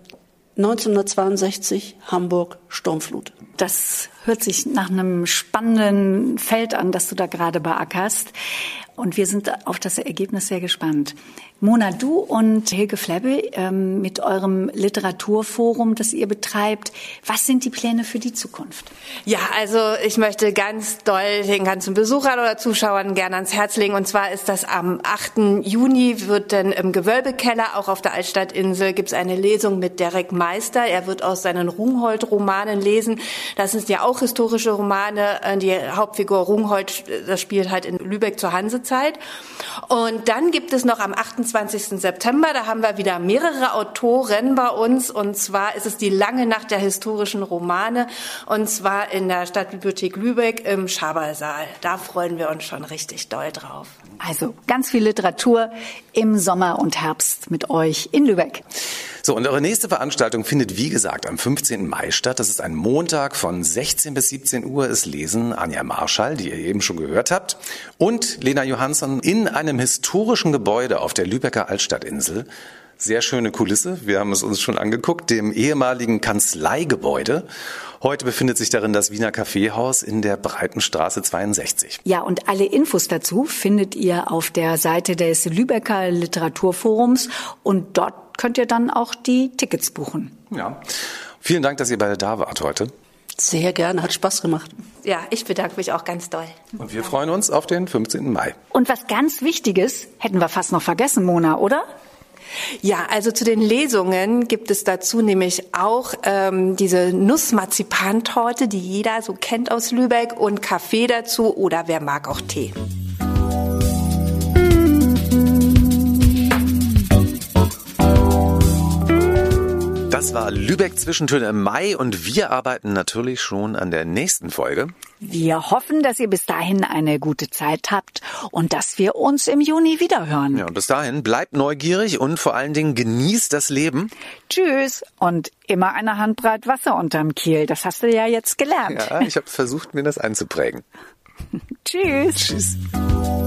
neunzehnhundertzweiundsechzig, Hamburg, Sturmflut. Das hört sich nach einem spannenden Feld an, das du da gerade beackerst. Und wir sind auf das Ergebnis sehr gespannt. Mona, du und Hilke Flebbe ähm, mit eurem Literaturforum, das ihr betreibt, was sind die Pläne für die Zukunft? Ja, also ich möchte ganz doll den ganzen Besuchern oder Zuschauern gerne ans Herz legen. Und zwar ist das am achten Juni, wird dann im Gewölbekeller, auch auf der Altstadtinsel, gibt es eine Lesung mit Derek Meister. Er wird aus seinen Rungholt-Romanen lesen. Das sind ja auch historische Romane. Die Hauptfigur Rungholt, das spielt halt in Lübeck zur Hansezeit. Und dann gibt es noch am achtundzwanzigsten September, da haben wir wieder mehrere Autoren bei uns. Und zwar ist es die lange Nacht der historischen Romane. Und zwar in der Stadtbibliothek Lübeck im Schabersaal. Da freuen wir uns schon richtig doll drauf. Also ganz viel Literatur im Sommer und Herbst mit euch in Lübeck. So, und eure nächste Veranstaltung findet, wie gesagt, am fünfzehnten Mai statt. Das ist ein Montag von sechzehn bis siebzehn Uhr. Es lesen Anja Marschall, die ihr eben schon gehört habt, und Lena Johansson in einem historischen Gebäude auf der Lübecker Altstadtinsel. Sehr schöne Kulisse. Wir haben es uns schon angeguckt, dem ehemaligen Kanzleigebäude. Heute befindet sich darin das Wiener Kaffeehaus in der Breitenstraße zweiundsechzig. Ja, und alle Infos dazu findet ihr auf der Seite des Lübecker Literaturforums und dort könnt ihr dann auch die Tickets buchen. Ja. Vielen Dank, dass ihr beide da wart heute. Sehr gerne, hat Spaß gemacht. Ja, ich bedanke mich auch ganz doll. Und wir freuen uns auf den fünfzehnten Mai. Und was ganz Wichtiges hätten wir fast noch vergessen, Mona, oder? Ja, also zu den Lesungen gibt es dazu nämlich auch ähm, diese Nuss-Marzipan-Torte, die jeder so kennt aus Lübeck, und Kaffee dazu oder wer mag auch Tee. Das war Lübeck Zwischentöne im Mai und wir arbeiten natürlich schon an der nächsten Folge. Wir hoffen, dass ihr bis dahin eine gute Zeit habt und dass wir uns im Juni wiederhören. Ja, und bis dahin bleibt neugierig und vor allen Dingen genießt das Leben. Tschüss und immer eine Handbreit Wasser unterm Kiel. Das hast du ja jetzt gelernt. Ja, ich habe versucht, mir das einzuprägen. Tschüss. Tschüss.